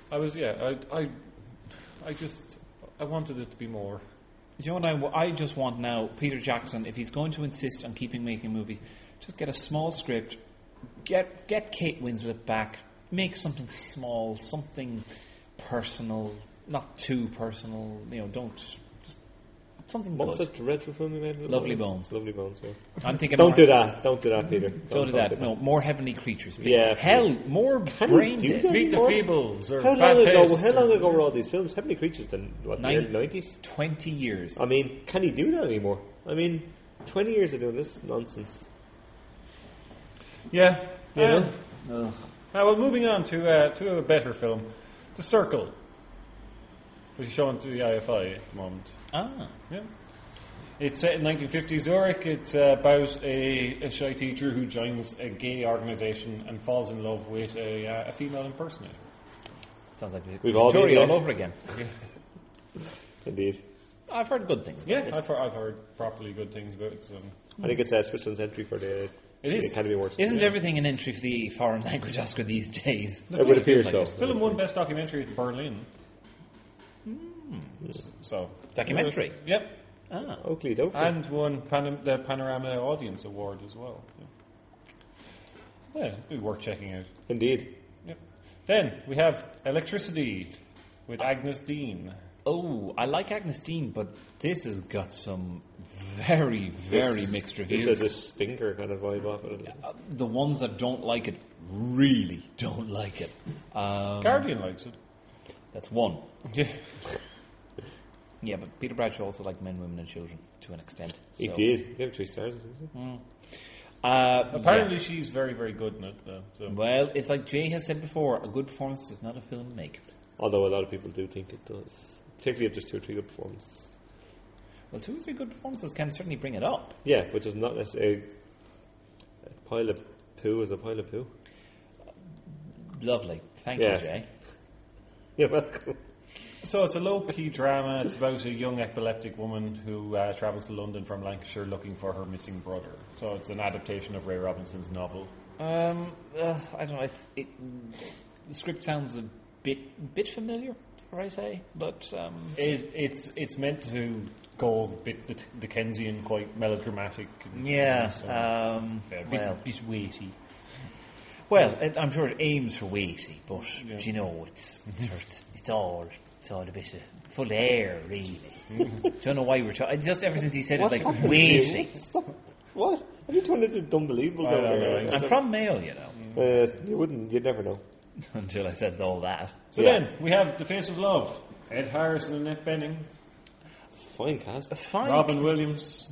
I wanted it to be more. Do you know what I just want now? Peter Jackson, if he's going to insist on keeping making movies, just get a small script, get Kate Winslet back, make something small, something personal, not too personal. Don't just something What's good. that dreadful film you made? Lovely Bones. Lovely Bones, yeah. I'm thinking. Don't do that, Peter. Don't do that. No, more heavenly creatures. Yeah, Hell, more brain do dead. that? Meet the More? Feebles or How Bad Taste. long ago were all these films? How many creatures then? What, the early 90s? 20 years. I mean, can he do that anymore? I mean, 20 years of doing this nonsense. Yeah. Yeah. Well, moving on to a better film, The Circle, which is shown to the IFI at the moment. Ah. Yeah. It's set in 1950 Zurich. It's about a shy teacher who joins a gay organisation and falls in love with a female impersonator. Sounds like We've all been Victoria there. all over again. Indeed. I've heard good things. Yeah, I've heard properly good things about it. So. I think it's Switzerland's entry for the It is. Academy Awards. Isn't everything an entry for the foreign language Oscar these days? It would appear Feels so. like it. Film won Best Documentary at Berlin. So Documentary? Yep. Ah. Oakley doke. And won the Panorama Audience Award as well. Yeah, it'd be worth checking out. Indeed. Yep. Then we have Electricity with Agnes Dean. Oh, I like Agnes Dean, but this has got some very, very mixed This reviews. has a stinker kind of vibe off it. The ones that don't like it really don't like it. Guardian likes it. That's one. Yeah. Yeah, but Peter Bradshaw also liked Men, Women and Children to an extent. He so- did. He gave it 3 stars. Didn't he? Apparently she's very, very good in it, though. So. Well, it's like Jay has said before, a good performance is not a film make. Although a lot of people do think it does. Particularly if there's 2 or 3 good performances. Well, 2 or 3 good performances can certainly bring it up. Yeah, which is not necessarily a pile of poo is a pile of poo. Lovely. Thank Yeah. you, Jay. You're welcome. So it's a low-key drama. It's about a young epileptic woman who travels to London from Lancashire looking for her missing brother. So it's an adaptation of Ray Robinson's novel. I don't know. The script sounds a bit familiar, dare I say, but It's meant to go a bit Dickensian, quite melodramatic. yeah. So, bit weighty. Well, I'm sure it aims for weighty, but Yeah. you know, it's all a bit full of air, really. Don't know why we're talking. Just ever since he said What's it, like happening weighty. to you? Stop. What? Have you turned into Unbelievable? I don't know. I'm from Mayo, you know. You'd never know. Until I said all that. So Yeah. then we have The Face of Love. Ed Harris and Annette Bening. Fine cast. Fine. Robin Williams.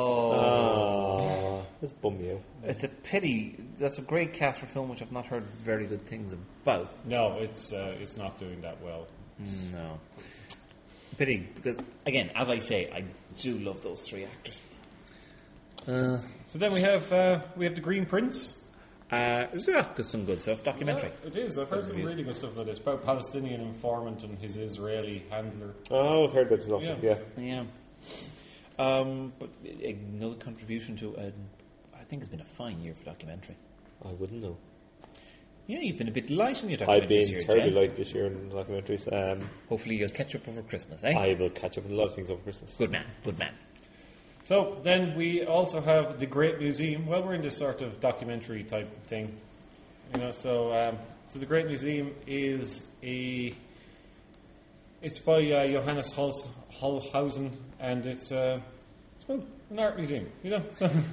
Oh, Let's bum you. it's a pity. That's a great cast for a film which I've not heard very good things about. No, it's not doing that well. No. Pity, because, again, as I say, I do love those 3 actors. So then we have The Green Prince. It's got some good stuff. Documentary. Yeah, it is. I've heard some really good stuff about this. About Palestinian informant and his Israeli handler. Oh, I've heard that as well. Yeah. Yeah. Yeah. But another contribution to, I think it's been a fine year for documentary. I wouldn't know. Yeah, you've been a bit light on your documentaries I've been here, terribly Jen. light this year in documentaries. Hopefully you'll catch up over Christmas, eh? I will catch up on a lot of things over Christmas. Good man, good man. So then we also have The Great Museum. Well, we're in this sort of documentary type thing, you know. So The Great Museum is It's by Johannes Holhausen, and it's about an art museum, you know.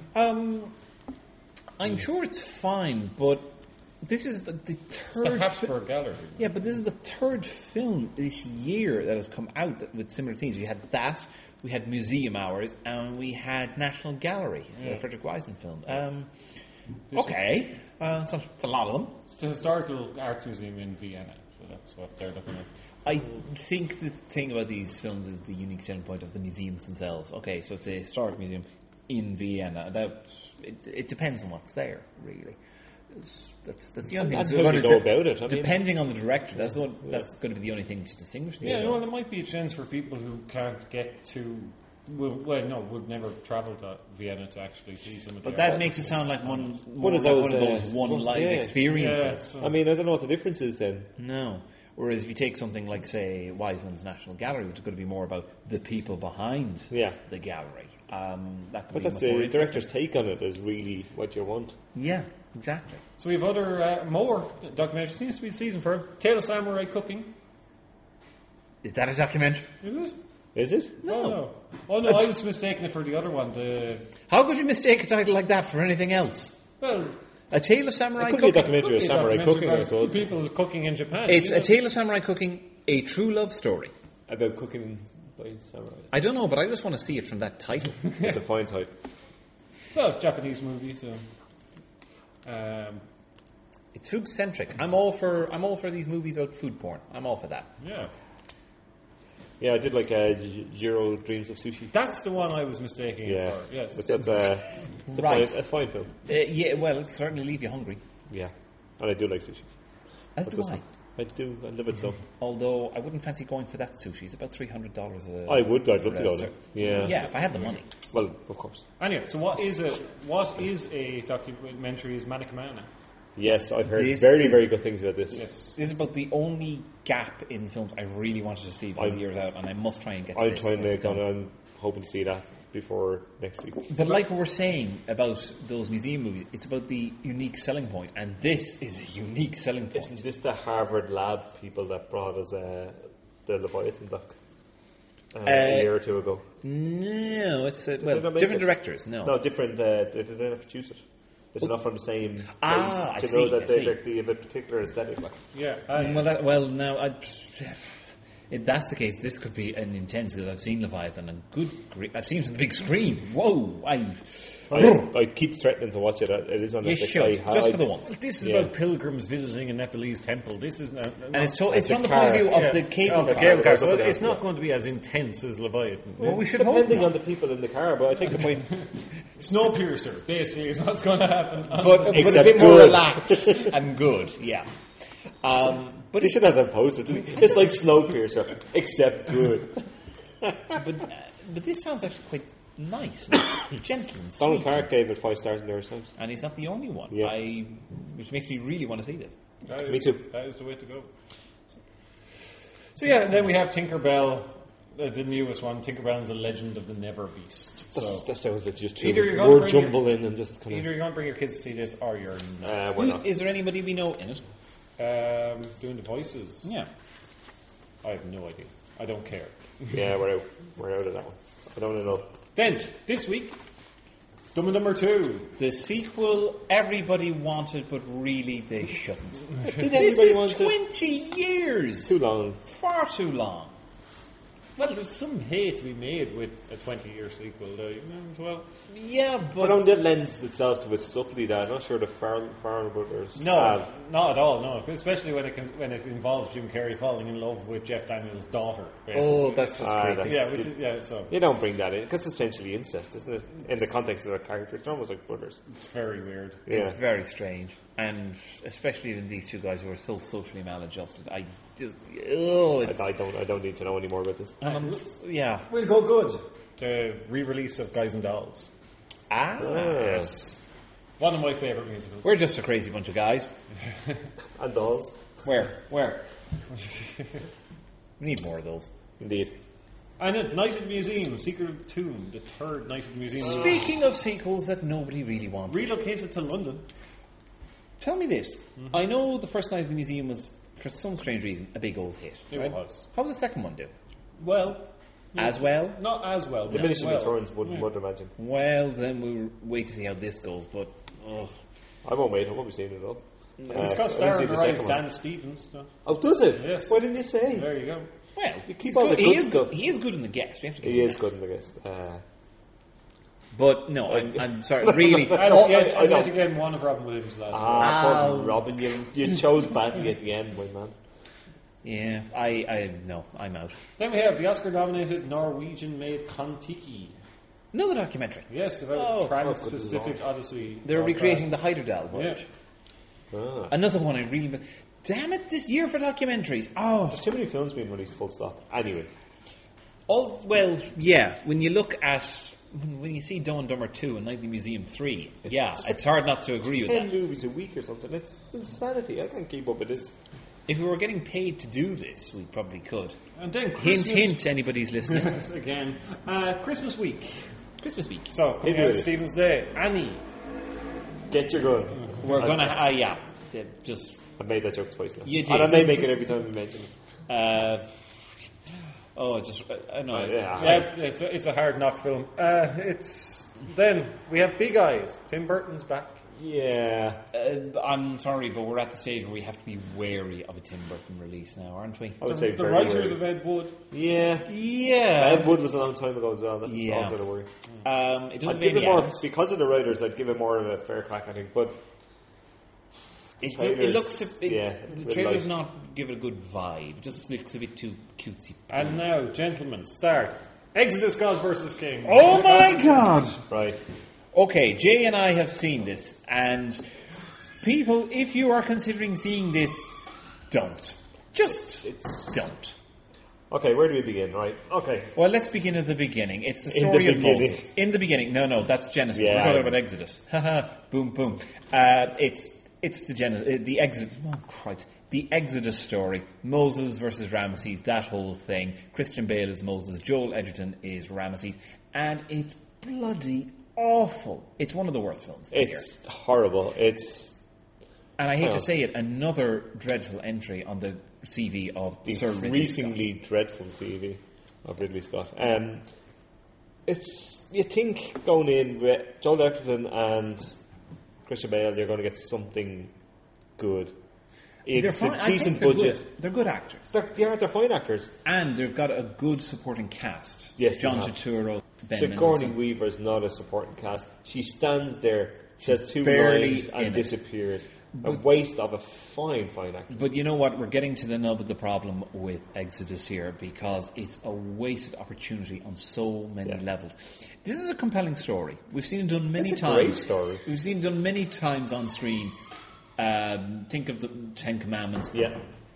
I'm sure it's fine, but this is the The third. Habsburg Gallery. Yeah, but this is the third film this year that has come out with similar themes. We had that, we had Museum Hours, and we had National Gallery, the Frederick Wiseman film. Okay, so it's a lot of them. It's the Historical Arts Museum in Vienna, so that's what they're looking at. I think the thing about these films is the unique selling point of the museums themselves. Okay, so it's a historic museum in Vienna. It depends on what's there, really. That's the only That's thing. how you go about it. I mean, Depending on the director, that's going to be the only thing to distinguish these Yeah, well, films. there might be a chance for people who can't get to. Would never travel to Vienna to actually see some of the But that art. makes it sound like one of those, those one live yeah. experiences. Yeah. I mean, I don't know what the difference is then. No. Whereas if you take something like, say, Wiseman's National Gallery, which is going to be more about the people behind the gallery, that could But be that's much more the interesting. director's take on it is really what you want. Yeah, exactly. So we have other more documentaries. Seems to be season for Tale of Samurai Cooking. Is that a documentary? Is it? Is it? No. Oh no, I was mistaken it for the other one. How could you mistake a title like that for anything else? Well, A Tale of Samurai It could be a Cooking. documentary of a samurai documentary cooking, I about suppose. people cooking in Japan. It's you A know? Tale of Samurai Cooking, a true love story. About cooking by samurai. I don't know, but I just want to see it from that title. It's a fine title. So it's a Japanese movie. So. It's food centric. I'm all for these movies about food porn. I'm all for that. Yeah. Yeah, I did like Jiro Dreams of Sushi. That's the one I was mistaking it Yeah. for. Yes. But that's it's a Right. fine film. Yeah, well, it'll certainly leave you hungry. Yeah. And I do like sushi. As do I. I do. I love it so. Although I wouldn't fancy going for that sushi. It's about $300 a... I would. I'd love to for go a there. ser- Yeah. Yeah, if I had the money. Well, of course. Anyway, so what is a documentary is Manikamana? Yes, I've heard This very, is- very good things about this. Yes. This is about the only gap in films I really wanted to see before the year's out, and I must try and get to I'm this trying before to it's go done. I'm hoping to see that before next week. But like we were saying about those museum movies, it's about the unique selling point, and this is a unique selling point. Isn't this the Harvard lab people that brought us the Leviathan doc a year or two ago? No, it's they not make different it? directors. No, No, different. They didn't produce it. It's not from the same place I to see, know I that see. they have a particular aesthetic. Like. Yeah. If that's the case, this could be an intense, because I've seen Leviathan, and I've seen it on the big screen. Whoa! I keep threatening to watch it. It is on You Netflix. should, just for the once. This is Yeah. about pilgrims visiting a Nepalese temple. This is not, And it's from a the car. point of view of yeah, the cable the car. cable car. Or So something it's else, not yeah. going to be as intense as Leviathan. Well, we should hope Depending not. on the people in the car, but I think the point. Snowpiercer, basically, is what's going to happen. but a Except bit more good. relaxed and good. Yeah. But he should have that posted. It's like Snowpiercer, except good. But this sounds actually quite nice, and gentle, and Donald sweet. Clark gave it 5 stars in the Irish Times. And he's not the only one. Yeah. Which makes me really want to see this. That is- Me too. That is the way to go. So yeah, and then we have Tinkerbell, the newest one, Tinkerbell and the Legend of the Never Beast. So That sounds like just too Either you're gonna word bring jumble in and just kind either of. you're going to bring your kids to see this, or you're not. We're not. Is there anybody we know in it? Doing the voices. Yeah. I have no idea. I don't care. Yeah, we're out. We're out of that one. I don't know. Then this week, Dumb and Dumber 2. The sequel everybody wanted, but really they shouldn't. Did This everybody is want 20 years! Too long. Far too long. Well, there's some hate to be made with a 20-year sequel, though. You know, well, Yeah, But but... only lends itself to it subtly that. I'm not sure the Farrell brothers. no, not at all. No, especially when it involves Jim Carrey falling in love with Jeff Daniels' daughter. basically. Oh, that's just Ah, creepy. that's- yeah, which is, yeah. So You don't bring that in because it's essentially incest, isn't it? In the context of a character, it's almost like brothers. it's very weird. Yeah. It's very strange. And especially in these two guys who are so socially maladjusted. I just... Oh, it's... I don't need to know any more about this. yeah. We'll go good. The re-release of Guys and Dolls. Yes. One of my favourite musicals. We're just a crazy bunch of guys. And dolls. Where? We need more of those. Indeed. And at Night at the Museum, Secret of the Tomb, the third Night at the Museum. Speaking of sequels that nobody really wants. Relocated to London. Tell me this. I know the first Night at the Museum was for some strange reason, a big old hit. It Right? was. How does the second one do? Well, As well? not as well. but Diminishing well. returns, would imagine. Well, then we'll wait to see how this goes, but... I won't wait. I won't be seeing it all. It's got I didn't see starring the Rise second one. Dan Stevens. So. Oh, does it? Yes. Why didn't you say? There you go. Well, keep all the he good is stuff. He is good in The Guest. We have to give He him is that. good in the guest. But no, I'm sorry, really. I know. I know. Yet again, one of Robin Williams last week. Poor Robin, you chose badly at the end, my man. Yeah, no, I'm out. Then we have the Oscar-nominated Norwegian-made Kon-Tiki. Another documentary. Yes, about Oh, Trans-Pacific good Odyssey. They're recreating the Heiderdal voyage. Yeah. Another one I really... Damn it, this year for documentaries. Oh. There's too many films being released, full stop. Anyway. Well, yeah, when you look at... When you see Dumb and Dumber 2 and Nightly Museum 3, it's hard not to agree with 10 that. movies a week or something. It's insanity. I can't keep up with this. If we were getting paid to do this, we probably could. And then Hint, hint, anybody's listening. again. Christmas week. Christmas week. So, coming Hit out with it. Stephen's Day. Annie. Get your gun. We're gonna... just... I made that joke twice now. You did. And I may make it every time we mention it. no. Yeah, it's a hard knock film. Then we have Big Eyes. Tim Burton's back. Yeah. I'm sorry, but we're at the stage where we have to be wary of a Tim Burton release now, aren't we? I would say The very writers rare. of Ed Wood. Yeah. Yeah. Ed Wood was a long time ago as well. That's Yeah. also the worry. It doesn't I'd give make it more, me because of the writers, I'd give it more of a fair crack, I think. But It trailers, looks yeah, the trailers not give it a good vibe. It just looks a bit too cutesy. And now, gentlemen, start. Exodus Gods vs. King. Oh my god! right. Okay, Jay and I have seen this, and people, if you are considering seeing this, don't. Just don't. Okay, where do we begin? Right. Okay. Well, let's begin at the beginning. It's the In story the of beginning. Moses. In the beginning. No, that's Genesis. Yeah, We're I talking know. about Exodus. Haha, boom, boom. It's the Genesis, the Exodus. Oh Christ, the Exodus story. Moses versus Ramesses. That whole thing. Christian Bale is Moses. Joel Edgerton is Ramesses, and it's bloody awful. It's one of the worst films of the year. It's horrible. It's And I hate to say it, another dreadful entry on the CV of Sir Ridley Scott. increasingly dreadful CV of Ridley Scott. It's, you think going in with Joel Edgerton and Christian Bale, you're going to get something good. They're fine. I Decent think they're budget. good. They're good actors. They're fine actors. And they've got a good supporting cast. Yes, they John have. Turturro, Ben Sigourney Mendelsohn. Weaver is not a supporting cast. She stands there, says two barely lines, in and it. disappears. A waste of a fine actress. But you know what? We're getting to the nub of the problem with Exodus here because it's a wasted opportunity on so many levels. This is a compelling story. We've seen it done many It's a times. great story. We've seen it done many times on screen. Think of the Ten Commandments. Yeah.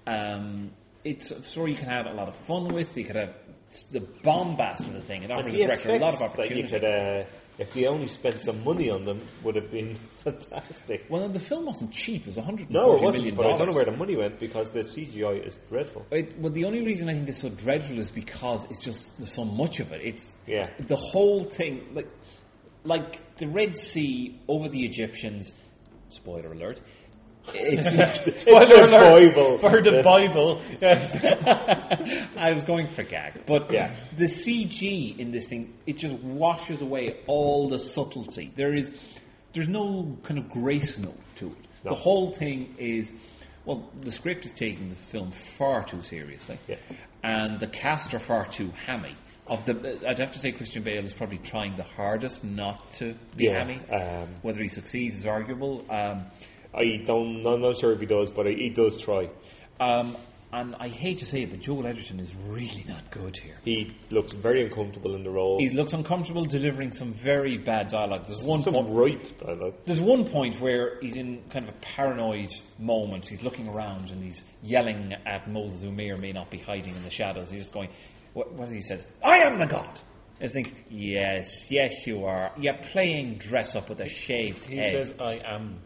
It's a story you can have a lot of fun with. You could have the bombast of the thing. It offers And the the director a lot of effects that you opportunity. could, if they only spent some money on them, would have been fantastic. Well, the film wasn't cheap. It was $140 No, it million. wasn't, but I don't know where the money went because the CGI is dreadful. Well, the only reason I think it's so dreadful is because it's just there's so much of it. It's Yeah. the whole thing, like the Red Sea over the Egyptians. Spoiler alert! It's Spoiler the alert Bible. for the Bible. Yes. I was going for gag, but Yeah. the CG in this thing it just washes away all the subtlety. There's no kind of grace note to it. No. The whole thing is. Well, the script is taking the film far too seriously, and the cast are far too hammy. I'd have to say Christian Bale is probably trying the hardest not to be hammy. Whether he succeeds is arguable. I'm not sure if he does, but he does try. And I hate to say it, but Joel Edgerton is really not good here. He looks very uncomfortable in the role. He looks uncomfortable delivering some very bad dialogue. Some ripe dialogue. There's one point where he's in kind of a paranoid moment. He's looking around and he's yelling at Moses, who may or may not be hiding in the shadows. He's just going, what he says, "I am the God." I think, yes, you are. You're playing dress up with a shaved He head. says, I am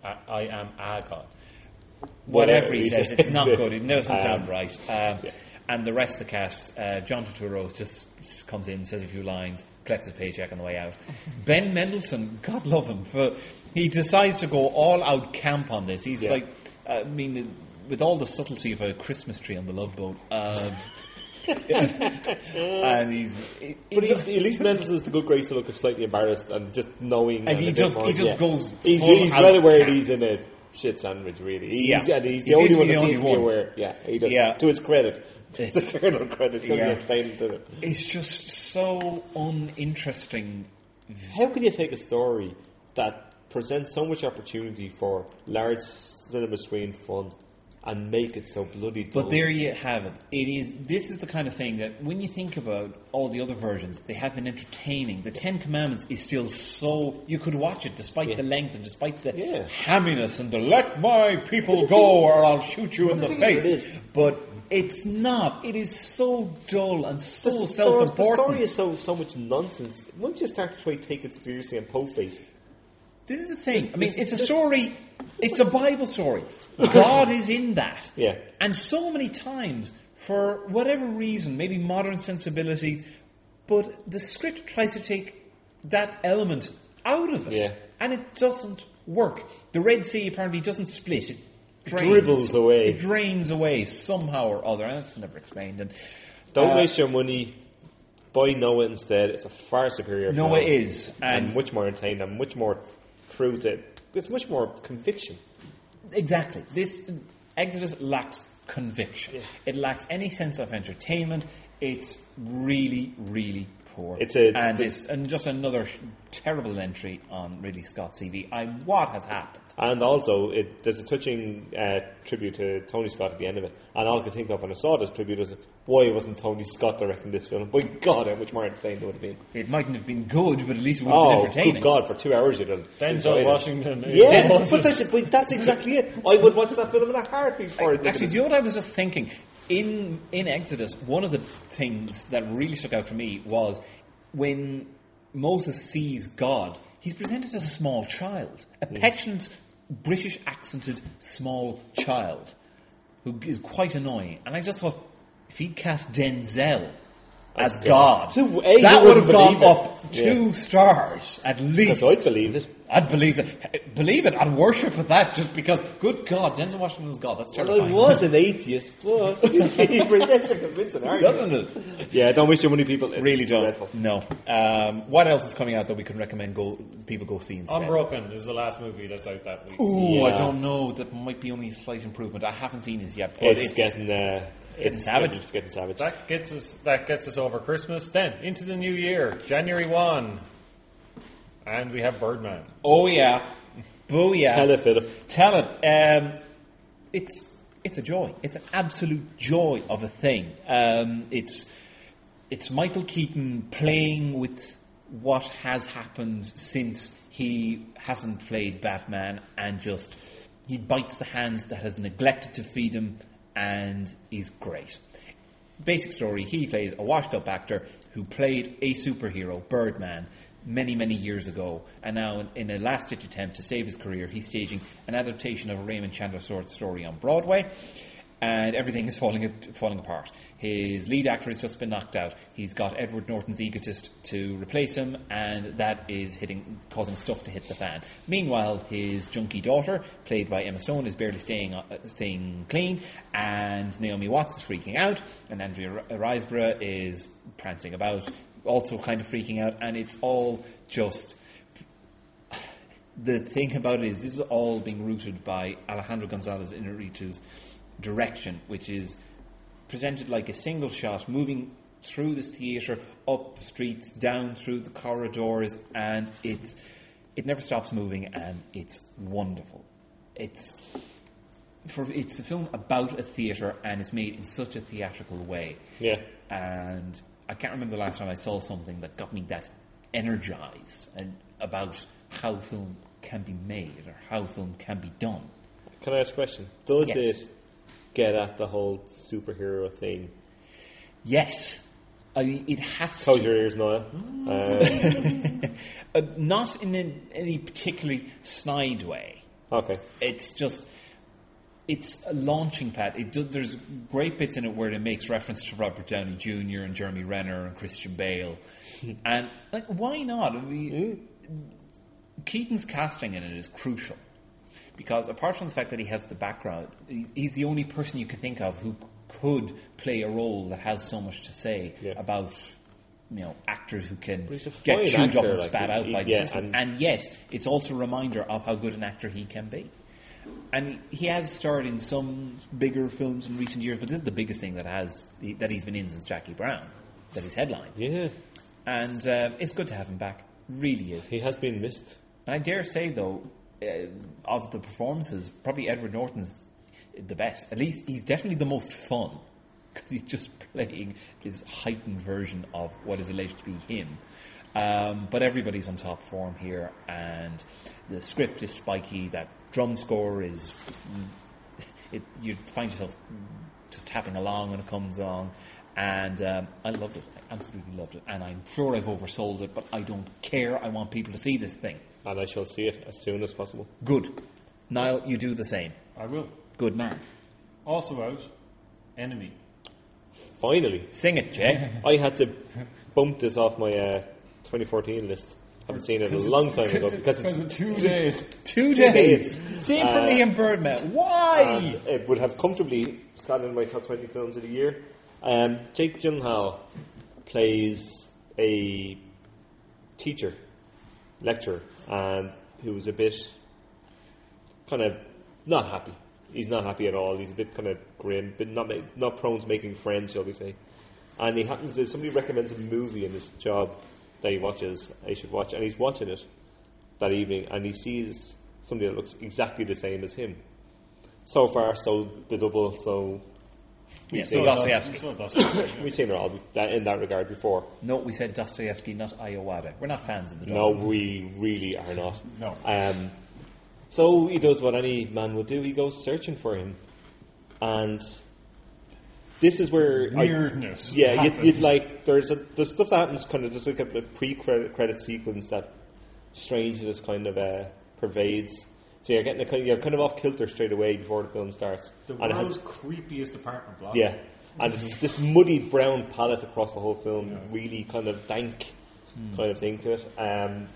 a God. Whatever he says, it's not good. It doesn't sound right. And the rest of the cast, John Turturro just comes in, says a few lines, collects his paycheck on the way out. Ben Mendelsohn, God love him, he decides to go all out camp on this. He's like, with all the subtlety of a Christmas tree on the Love Boat. And But at least Memphis is the good grace to look slightly embarrassed and just knowing. And he just goes. He's well aware that he's in a shit sandwich, really. He's the only one that seems to be aware. Yeah, he does. Yeah. To his credit. It's eternal credit. It's just so uninteresting. How can you take a story that presents so much opportunity for large cinema screen fun and make it so bloody dull? But there you have it. This is the kind of thing that when you think about all the other versions, they have been entertaining. The Ten Commandments is still so... You could watch it despite the length and despite the hamminess and the let my people go or I'll shoot you in the face. But it's not. It is so dull and so self-important. The story is so much nonsense. Once you start to try to take it seriously and po-faced, this is the thing. I mean, it's a story. It's a Bible story. God is in that. Yeah. And so many times, for whatever reason, maybe modern sensibilities, but the script tries to take that element out of it. Yeah. And it doesn't work. The Red Sea apparently doesn't split. It drains. Dribbles away. It drains away somehow or other. And that's never explained. And don't waste your money. Buy Noah instead. It's a far superior film. Noah is. And much more entertaining and much more true to it. It's much more conviction. Exactly. This Exodus lacks conviction. Yeah. It lacks any sense of entertainment. It's really, really poor. It's just another terrible entry on Ridley Scott's CV. What has happened? And also, there's a touching tribute to Tony Scott at the end of it. And all I could think of when I saw this tribute was, why wasn't Tony Scott directing this film? By God, how much more entertaining it would have been. It mightn't have been good, but at least it would have been entertaining. Good God, for 2 hours you'd have Denzel Washington. Yes, but that's exactly it. I would watch that film in a heartbeat for it. Actually, do you know what I was just thinking? In Exodus, one of the things that really stuck out for me was when Moses sees God, he's presented as a small child, a petulant, British accented small child who is quite annoying. And I just thought, if he'd cast Denzel as God, that would have gone up 2 stars at least. Because I'd believe it. I'd believe it. Believe it. I'd worship with that just because, good God, Denzel Washington is God. That's terrifying. Well, I was an atheist, but he presents a convincing argument. Doesn't it? Yeah, don't waste your money, people. It really don't. Dreadful. No. What else is coming out that we can recommend people go see instead? Unbroken is the last movie that's out that week. Ooh, yeah. I don't know. That might be only a slight improvement. I haven't seen it yet. But it's getting savage. It's getting savage. That gets us over Christmas. Then, into the new year, January 1. And we have Birdman. Oh yeah. Booyah. Tell it, Philip. Tell it. It's a joy. It's an absolute joy of a thing. It's Michael Keaton playing with what has happened since he hasn't played Batman, and just he bites the hand that has neglected to feed him, and he's great. Basic story, he plays a washed-up actor who played a superhero, Birdman, many, many years ago, and now in a last-ditch attempt to save his career, he's staging an adaptation of a Raymond Chandler story on Broadway, and everything is falling apart. His lead actor has just been knocked out. He's got Edward Norton's egotist to replace him, and that is causing stuff to hit the fan. Meanwhile, his junkie daughter, played by Emma Stone, is barely staying clean, and Naomi Watts is freaking out, and Andrea Riseborough is prancing about, also kind of freaking out, and it's all just... The thing about it is, this is all being rooted by Alejandro González Iñárritu's direction, which is presented like a single shot, moving through this theatre, up the streets, down through the corridors, and it never stops moving, and it's wonderful. It's a film about a theatre, and it's made in such a theatrical way. Yeah. And I can't remember the last time I saw something that got me that energized and about how film can be made or how film can be done. Can I ask a question? Does Yes. it get at the whole superhero thing? Yes. I mean, it has Close to. your ears, Noah. Not in any particularly snide way. Okay. It's a launching pad. There's great bits in it where it makes reference to Robert Downey Jr. and Jeremy Renner and Christian Bale. And why not? I mean, Keaton's casting in it is crucial. Because apart from the fact that he has the background, he's the only person you can think of who could play a role that has so much to say about actors who can he's a get fine chewed up actor, and spat out by the yeah, system. And yes, it's also a reminder of how good an actor he can be. And he has starred in some bigger films in recent years, but this is the biggest thing that he's been in since Jackie Brown, that he's headlined. Yeah. And it's good to have him back. Really is. He has been missed. And I dare say, though, of the performances, probably Edward Norton's the best. At least he's definitely the most fun, because he's just playing his heightened version of what is alleged to be him. But everybody's on top form here, and the script is spiky. That drum score is... you find yourself just tapping along when it comes along. And I loved it. I absolutely loved it. And I'm sure I've oversold it, but I don't care. I want people to see this thing. And I shall see it as soon as possible. Good. Niall, you do the same. I will. Good man. Also out, Enemy. Finally. Sing it, Jay. I had to bump this off my 2014 list. Haven't seen it a long time ago because it's 2 days. 2 days. Same for me and Birdman. Why? It would have comfortably sat in my top 20 films of the year. Jake Gyllenhaal plays a lecturer, and who was a bit kind of not happy. He's not happy at all. He's a bit kind of grim, but not prone to making friends, shall we say. And he happens to, somebody recommends a movie in his job that he should watch, and he's watching it that evening, and he sees somebody that looks exactly the same as him. So far, so the double, so... So Dostoevsky. We've seen it all in that regard before. No, we said Dostoevsky, not Iowata. We're not fans of the No, dog. we really are not. No. So he does what any man would do. He goes searching for him, and this is where weirdness. You'd like there's stuff that happens kind of just like a pre-credit sequence that strangeness kind of pervades. So you're kind of off kilter straight away before the film starts. The and world's creepiest apartment block. Yeah, and it's this muddied brown palette across the whole film, really kind of dank kind of thing to it.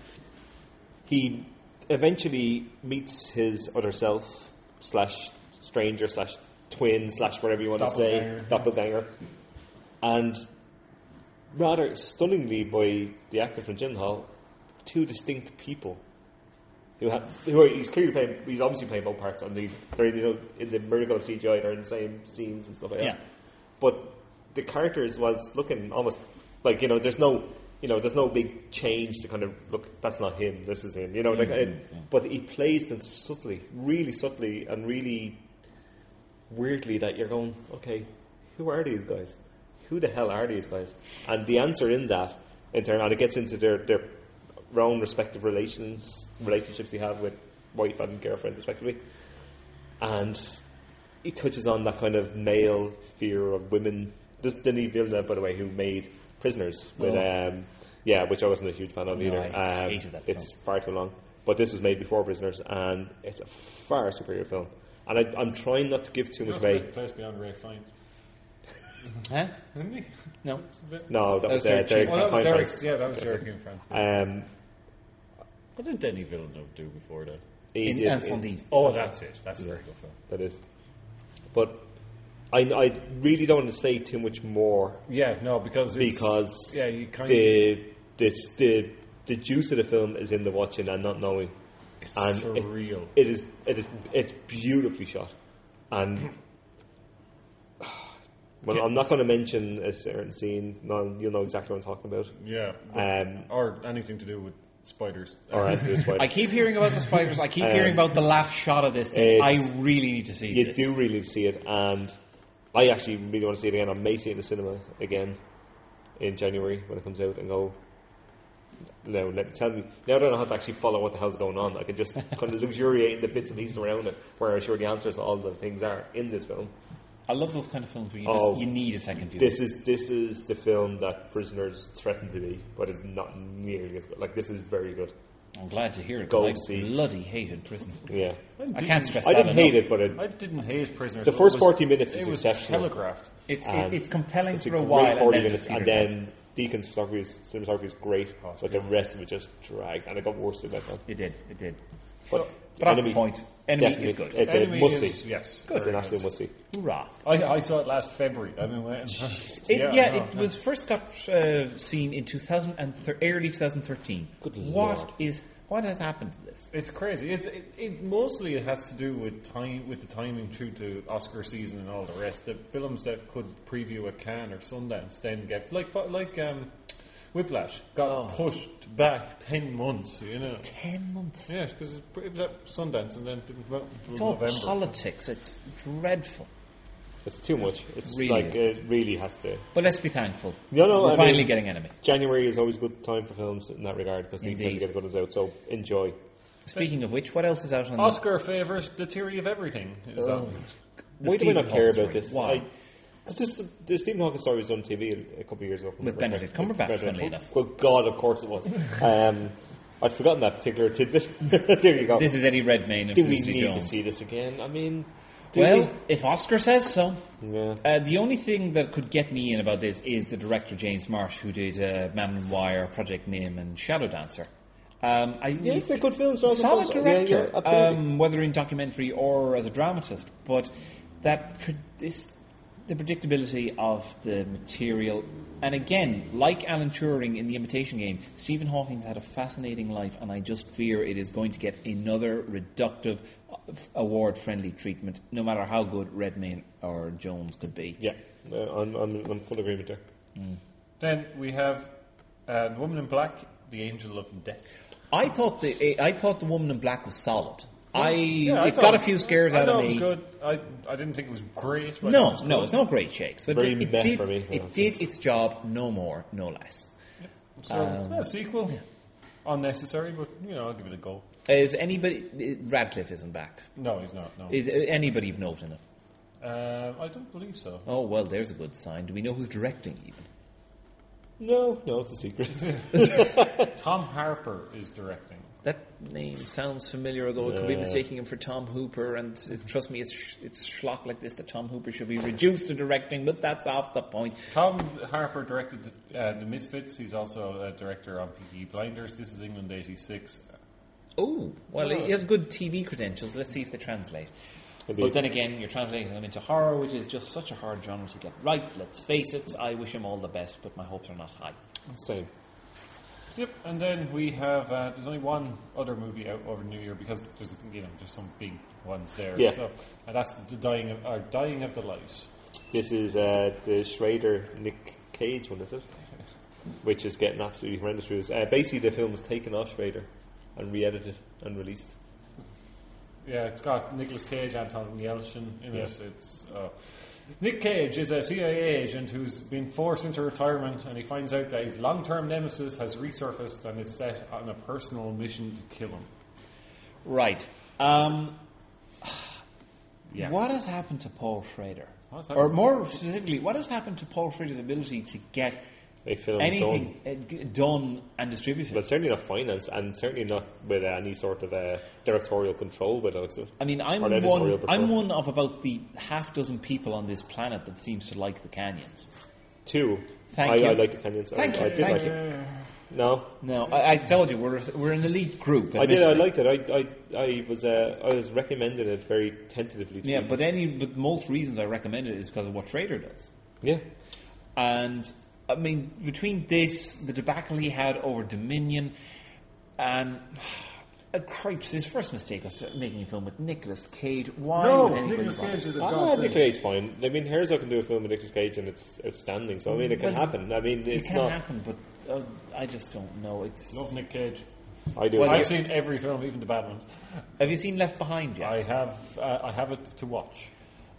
He eventually meets his other self / stranger / twin / whatever you want to say, doppelganger, and rather stunningly by the actor from Gyllenhaal, two distinct people. Who he's clearly playing? He's obviously playing both parts, and they're in the miracle of CGI. They're in the same scenes and stuff like that. But the characters was looking almost like there's no big change to kind of look. That's not him. This is him. But he plays them really subtly, and really weirdly that you're going, okay, who are these guys? Who the hell are these guys? And the answer in that, in turn, and it gets into their own respective relationships they have with wife and girlfriend respectively, and he touches on that kind of male fear of women. This Denis Villeneuve, by the way, who made Prisoners with which I wasn't a huge fan of either. I hated that it's film. far too long, but this was made before Prisoners, and it's a far superior film, and I'm trying not to give too much away. Place beyond Ray Fiennes. Huh? Didn't he? No. No, that was Derek Derek Chief. That was Fine Derek. France. Yeah, that was Derek in France. What did Denis Villeneuve do before that? He In did- Incendie. Oh, that's it. That's a very good film. That is. But I really don't want to say too much more Yeah, no, because you kind of the juice of the film is in the watching and not knowing. it's And surreal. it's beautifully shot. And well, I'm not going to mention a certain scene. No, you'll know exactly what I'm talking about. Yeah, or anything to do with spiders. Or after this I keep hearing about the spiders. I keep hearing about the last shot of this thing. I it's- really need to see You this. do really see it, and I actually really want to see it again. I may see it in the cinema again in January when it comes out, and go, no, tell me. Now I don't know how to actually follow what the hell's going on. I can just kind of luxuriate in the bits and pieces around it, where I'm sure the answers to all the things are in this film. I love those kind of films where you need a second view. This is the film that Prisoners threatened to be, but it's not nearly as good. Like, this is very good. I'm glad to hear it. Go 'Cause I see. bloody hated Prison. Yeah. I can't stress I that didn't hate enough. it, but I didn't hate Prisoners. The but first it was- 40 minutes is it was exceptional. telegraphed. It's compelling It's for a a great while, 40 and then minutes, just and then Deacon's cinematography is great, Oh, it's but the rest of it just dragged, and it got worse as it went on. It did. But But at the Enemy. point, Enemy Definitely. is good. It's Enemy a must-see. is- yes, It's very an absolute good. must-see. Hoorah. I saw it last February. I've been waiting. It was first got seen in early 2013. Good Lord. What has happened to this? It's crazy. It mostly it has to do with the timing through to Oscar season and all the rest. The films that could preview at Cannes or Sundance then get like Whiplash got pushed back 10 months. 10 months. Yeah, because it was at Sundance and then it was It's all November. politics. It's dreadful. It's too much. It's Really like is. it really has to. But let's be thankful. No, We're I finally mean, getting Enemy. January is always a good time for films in that regard because they tend to Indeed. get good ones out. So enjoy. Speaking of which, what else is out on Oscar favours The Theory of Everything. Is that Why do we Stephen not care Hawking about this? story? Why? Because the Stephen Hawking story was on TV a couple of years ago. With Benedict Cumberbatch, funnily enough. Well, God, of course it was. I'd forgotten that particular tidbit. There you go. This is Eddie Redmayne and Do we Felicity need Jones. to see this again? I mean, do Well, if Oscar says so. we? Yeah. The only thing that could get me in about this is the director James Marsh, who did Man on Wire, Project Nim, and Shadow Dancer. Yeah, they're good films. all the Solid films. director, Yeah, absolutely. whether in documentary or as a dramatist. But the predictability of the material, and again, like Alan Turing in The Imitation Game, Stephen Hawking's had a fascinating life, and I just fear it is going to get another reductive, award-friendly treatment, no matter how good Redmayne or Jones could be. Yeah, I'm in full agreement there. Then we have The Woman in Black, The Angel of Death. I thought the Woman in Black was solid. Yeah, I It's thought got a it- few scares I out thought of it was me. good. I didn't think it was great. But I No, thought it was it's good. no great shakes. But Very it meh did, for me, yeah. it did its job, no more, no less. So, sequel. Unnecessary, but I'll give it a go. Is anybody... Radcliffe isn't back. No, he's not. No, Is anybody of note in it? I don't believe so. Oh, well, there's a good sign. Do we know who's directing, even? No, it's a secret. Tom Harper is directing. That name sounds familiar, although it could be mistaking him for Tom Hooper, and trust me, it's schlock like this that Tom Hooper should be reduced to directing, but that's off the point. Tom Harper directed The Misfits. He's also a director on Peaky Blinders. This is England '86. Oh, well, he has good TV credentials. Let's see if they translate. Indeed. But then again, you're translating them into horror, which is just such a hard genre to get right. Let's face it, I wish him all the best, but my hopes are not high. Same. Yep, and then we have there's only one other movie out over New Year because there's some big ones there. Yeah. So, and that's the Dying of the Light. This is the Schrader Nick Cage one, is it? Which is getting absolutely horrendous reviews. Basically, the film was taken off Schrader and re-edited and released. Yeah, it's got Nicolas Cage, Anton Yelchin in Yeah. it. It's Nick Cage is a CIA agent who's been forced into retirement, and he finds out that his long-term nemesis has resurfaced and is set on a personal mission to kill him. Right. Yeah. What has happened to Paul Schrader? What's happened? Or more specifically, what has happened to Paul Schrader's ability to get A film anything done and distributed? But certainly not financed, and certainly not with any sort of directorial control by the looks of it. I mean, I'm Or editorial control. one of about the half dozen people on this planet that seems to like the canyons. Two. Thank I you. like the Canyons. Thank I you, did thank like you. it. No, No, I told you we're an elite group. I did. I admittedly. liked it. I was recommending it very tentatively. To Yeah, people. but most reasons I recommend it is because of what Schrader does. Yeah. And I mean, between this, the debacle he had over Dominion, and cripes, his first mistake was making a film with Nicolas Cage. Why would anybody Nicolas bother? Cage is a Ah, god Nick thing. Cage fine. I mean, Herzog can do a film with Nicolas Cage and it's outstanding. So I mean, it can Well, happen. I mean, It it's can not. happen, but I just don't know. It's. Love Nick Cage. I do. Well, I've seen every film, even the bad ones. Have you seen Left Behind yet? I have it to watch.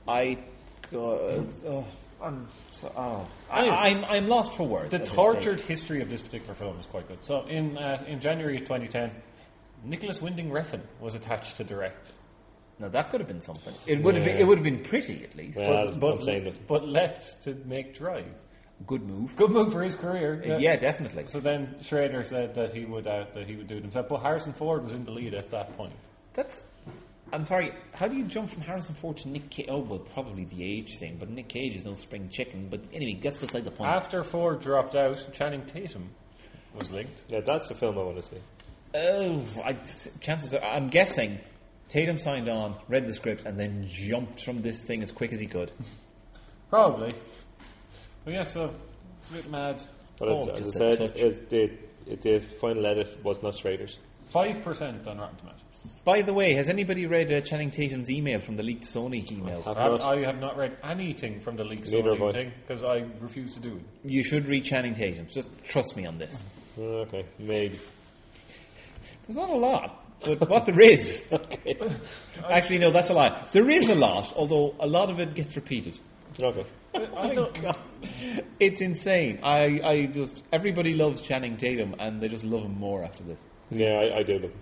I'm lost for words. The at this tortured stage. history of this particular film is quite good. So in January of 2010, Nicholas Winding Refn was attached to direct, Now that could have been something. It would have been. It would have been pretty at least. Well, I'm saying that. but left to make Drive. Good move. Good move for his career. Yeah, definitely. So then Schrader said that he would do it himself. But Harrison Ford was in the lead at that point. That's. I'm sorry. How do you jump from Harrison Ford to Nick Cage? Oh, well, probably the age thing. But Nick Cage is no spring chicken. But anyway, that's beside the point. After Ford dropped out, Channing Tatum was linked. Yeah, that's the film I want to see. Oh, chances are. I'm guessing Tatum signed on, read the script, and then jumped from this thing as quick as he could. Probably. But yeah, so it's a bit mad. But as I said, the final edit was not Schrader's. 5% on Rotten Tomatoes. By the way, has anybody read Channing Tatum's email from the leaked Sony emails? I have not read anything from the leaked Neither Sony have I. thing because I refuse to do it. You should read Channing Tatum. Just trust me on this. Okay, maybe. There's not a lot, but what there is... Okay. Actually, no, that's a lie. There is a lot, although a lot of it gets repeated. Okay. I don't. It's insane. I just... Everybody loves Channing Tatum, and they just love him more after this. Yeah, I do look.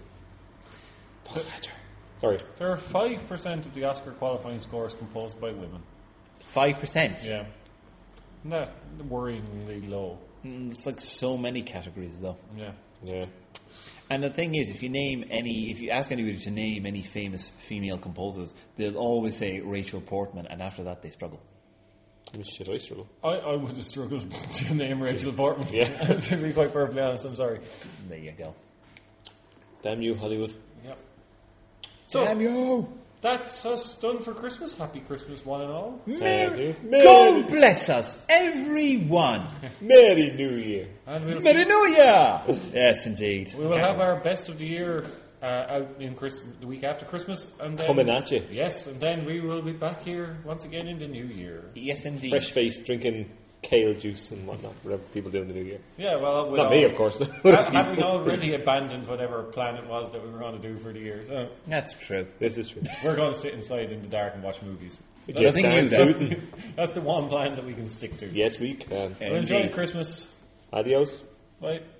Sorry. There are 5% of the Oscar qualifying scores composed by women. 5%? Yeah. Not worryingly low. It's like so many categories, though. Yeah. Yeah. And the thing is, if you ask anybody to name any famous female composers, they'll always say Rachel Portman, and after that they struggle. Shit, I struggle. I would have struggled to name Rachel Portman. Yeah. To be quite perfectly honest, I'm sorry. There you go. Damn you, Hollywood. Yep. So, Damn you! that's us done for Christmas. Happy Christmas, one and all. Merry God bless us, everyone! Merry New Year. And we'll Merry New Year! Yes, indeed. We will have our best of the year out in the week after Christmas, and then Coming at you. Yes, and then we will be back here once again in the new year. Yes, indeed. Fresh face, drinking kale juice and whatnot, whatever people do in the New Year. Yeah, well, Not me, of course. having already abandoned whatever plan it was that we were going to do for the year, so That's true. This is true. we're going to sit inside in the dark and watch movies. Yes, think you, damn that's- tootin'. That's the one plan that we can stick to. Yes, we can. Well, enjoy Indeed. Christmas. Adios. Bye.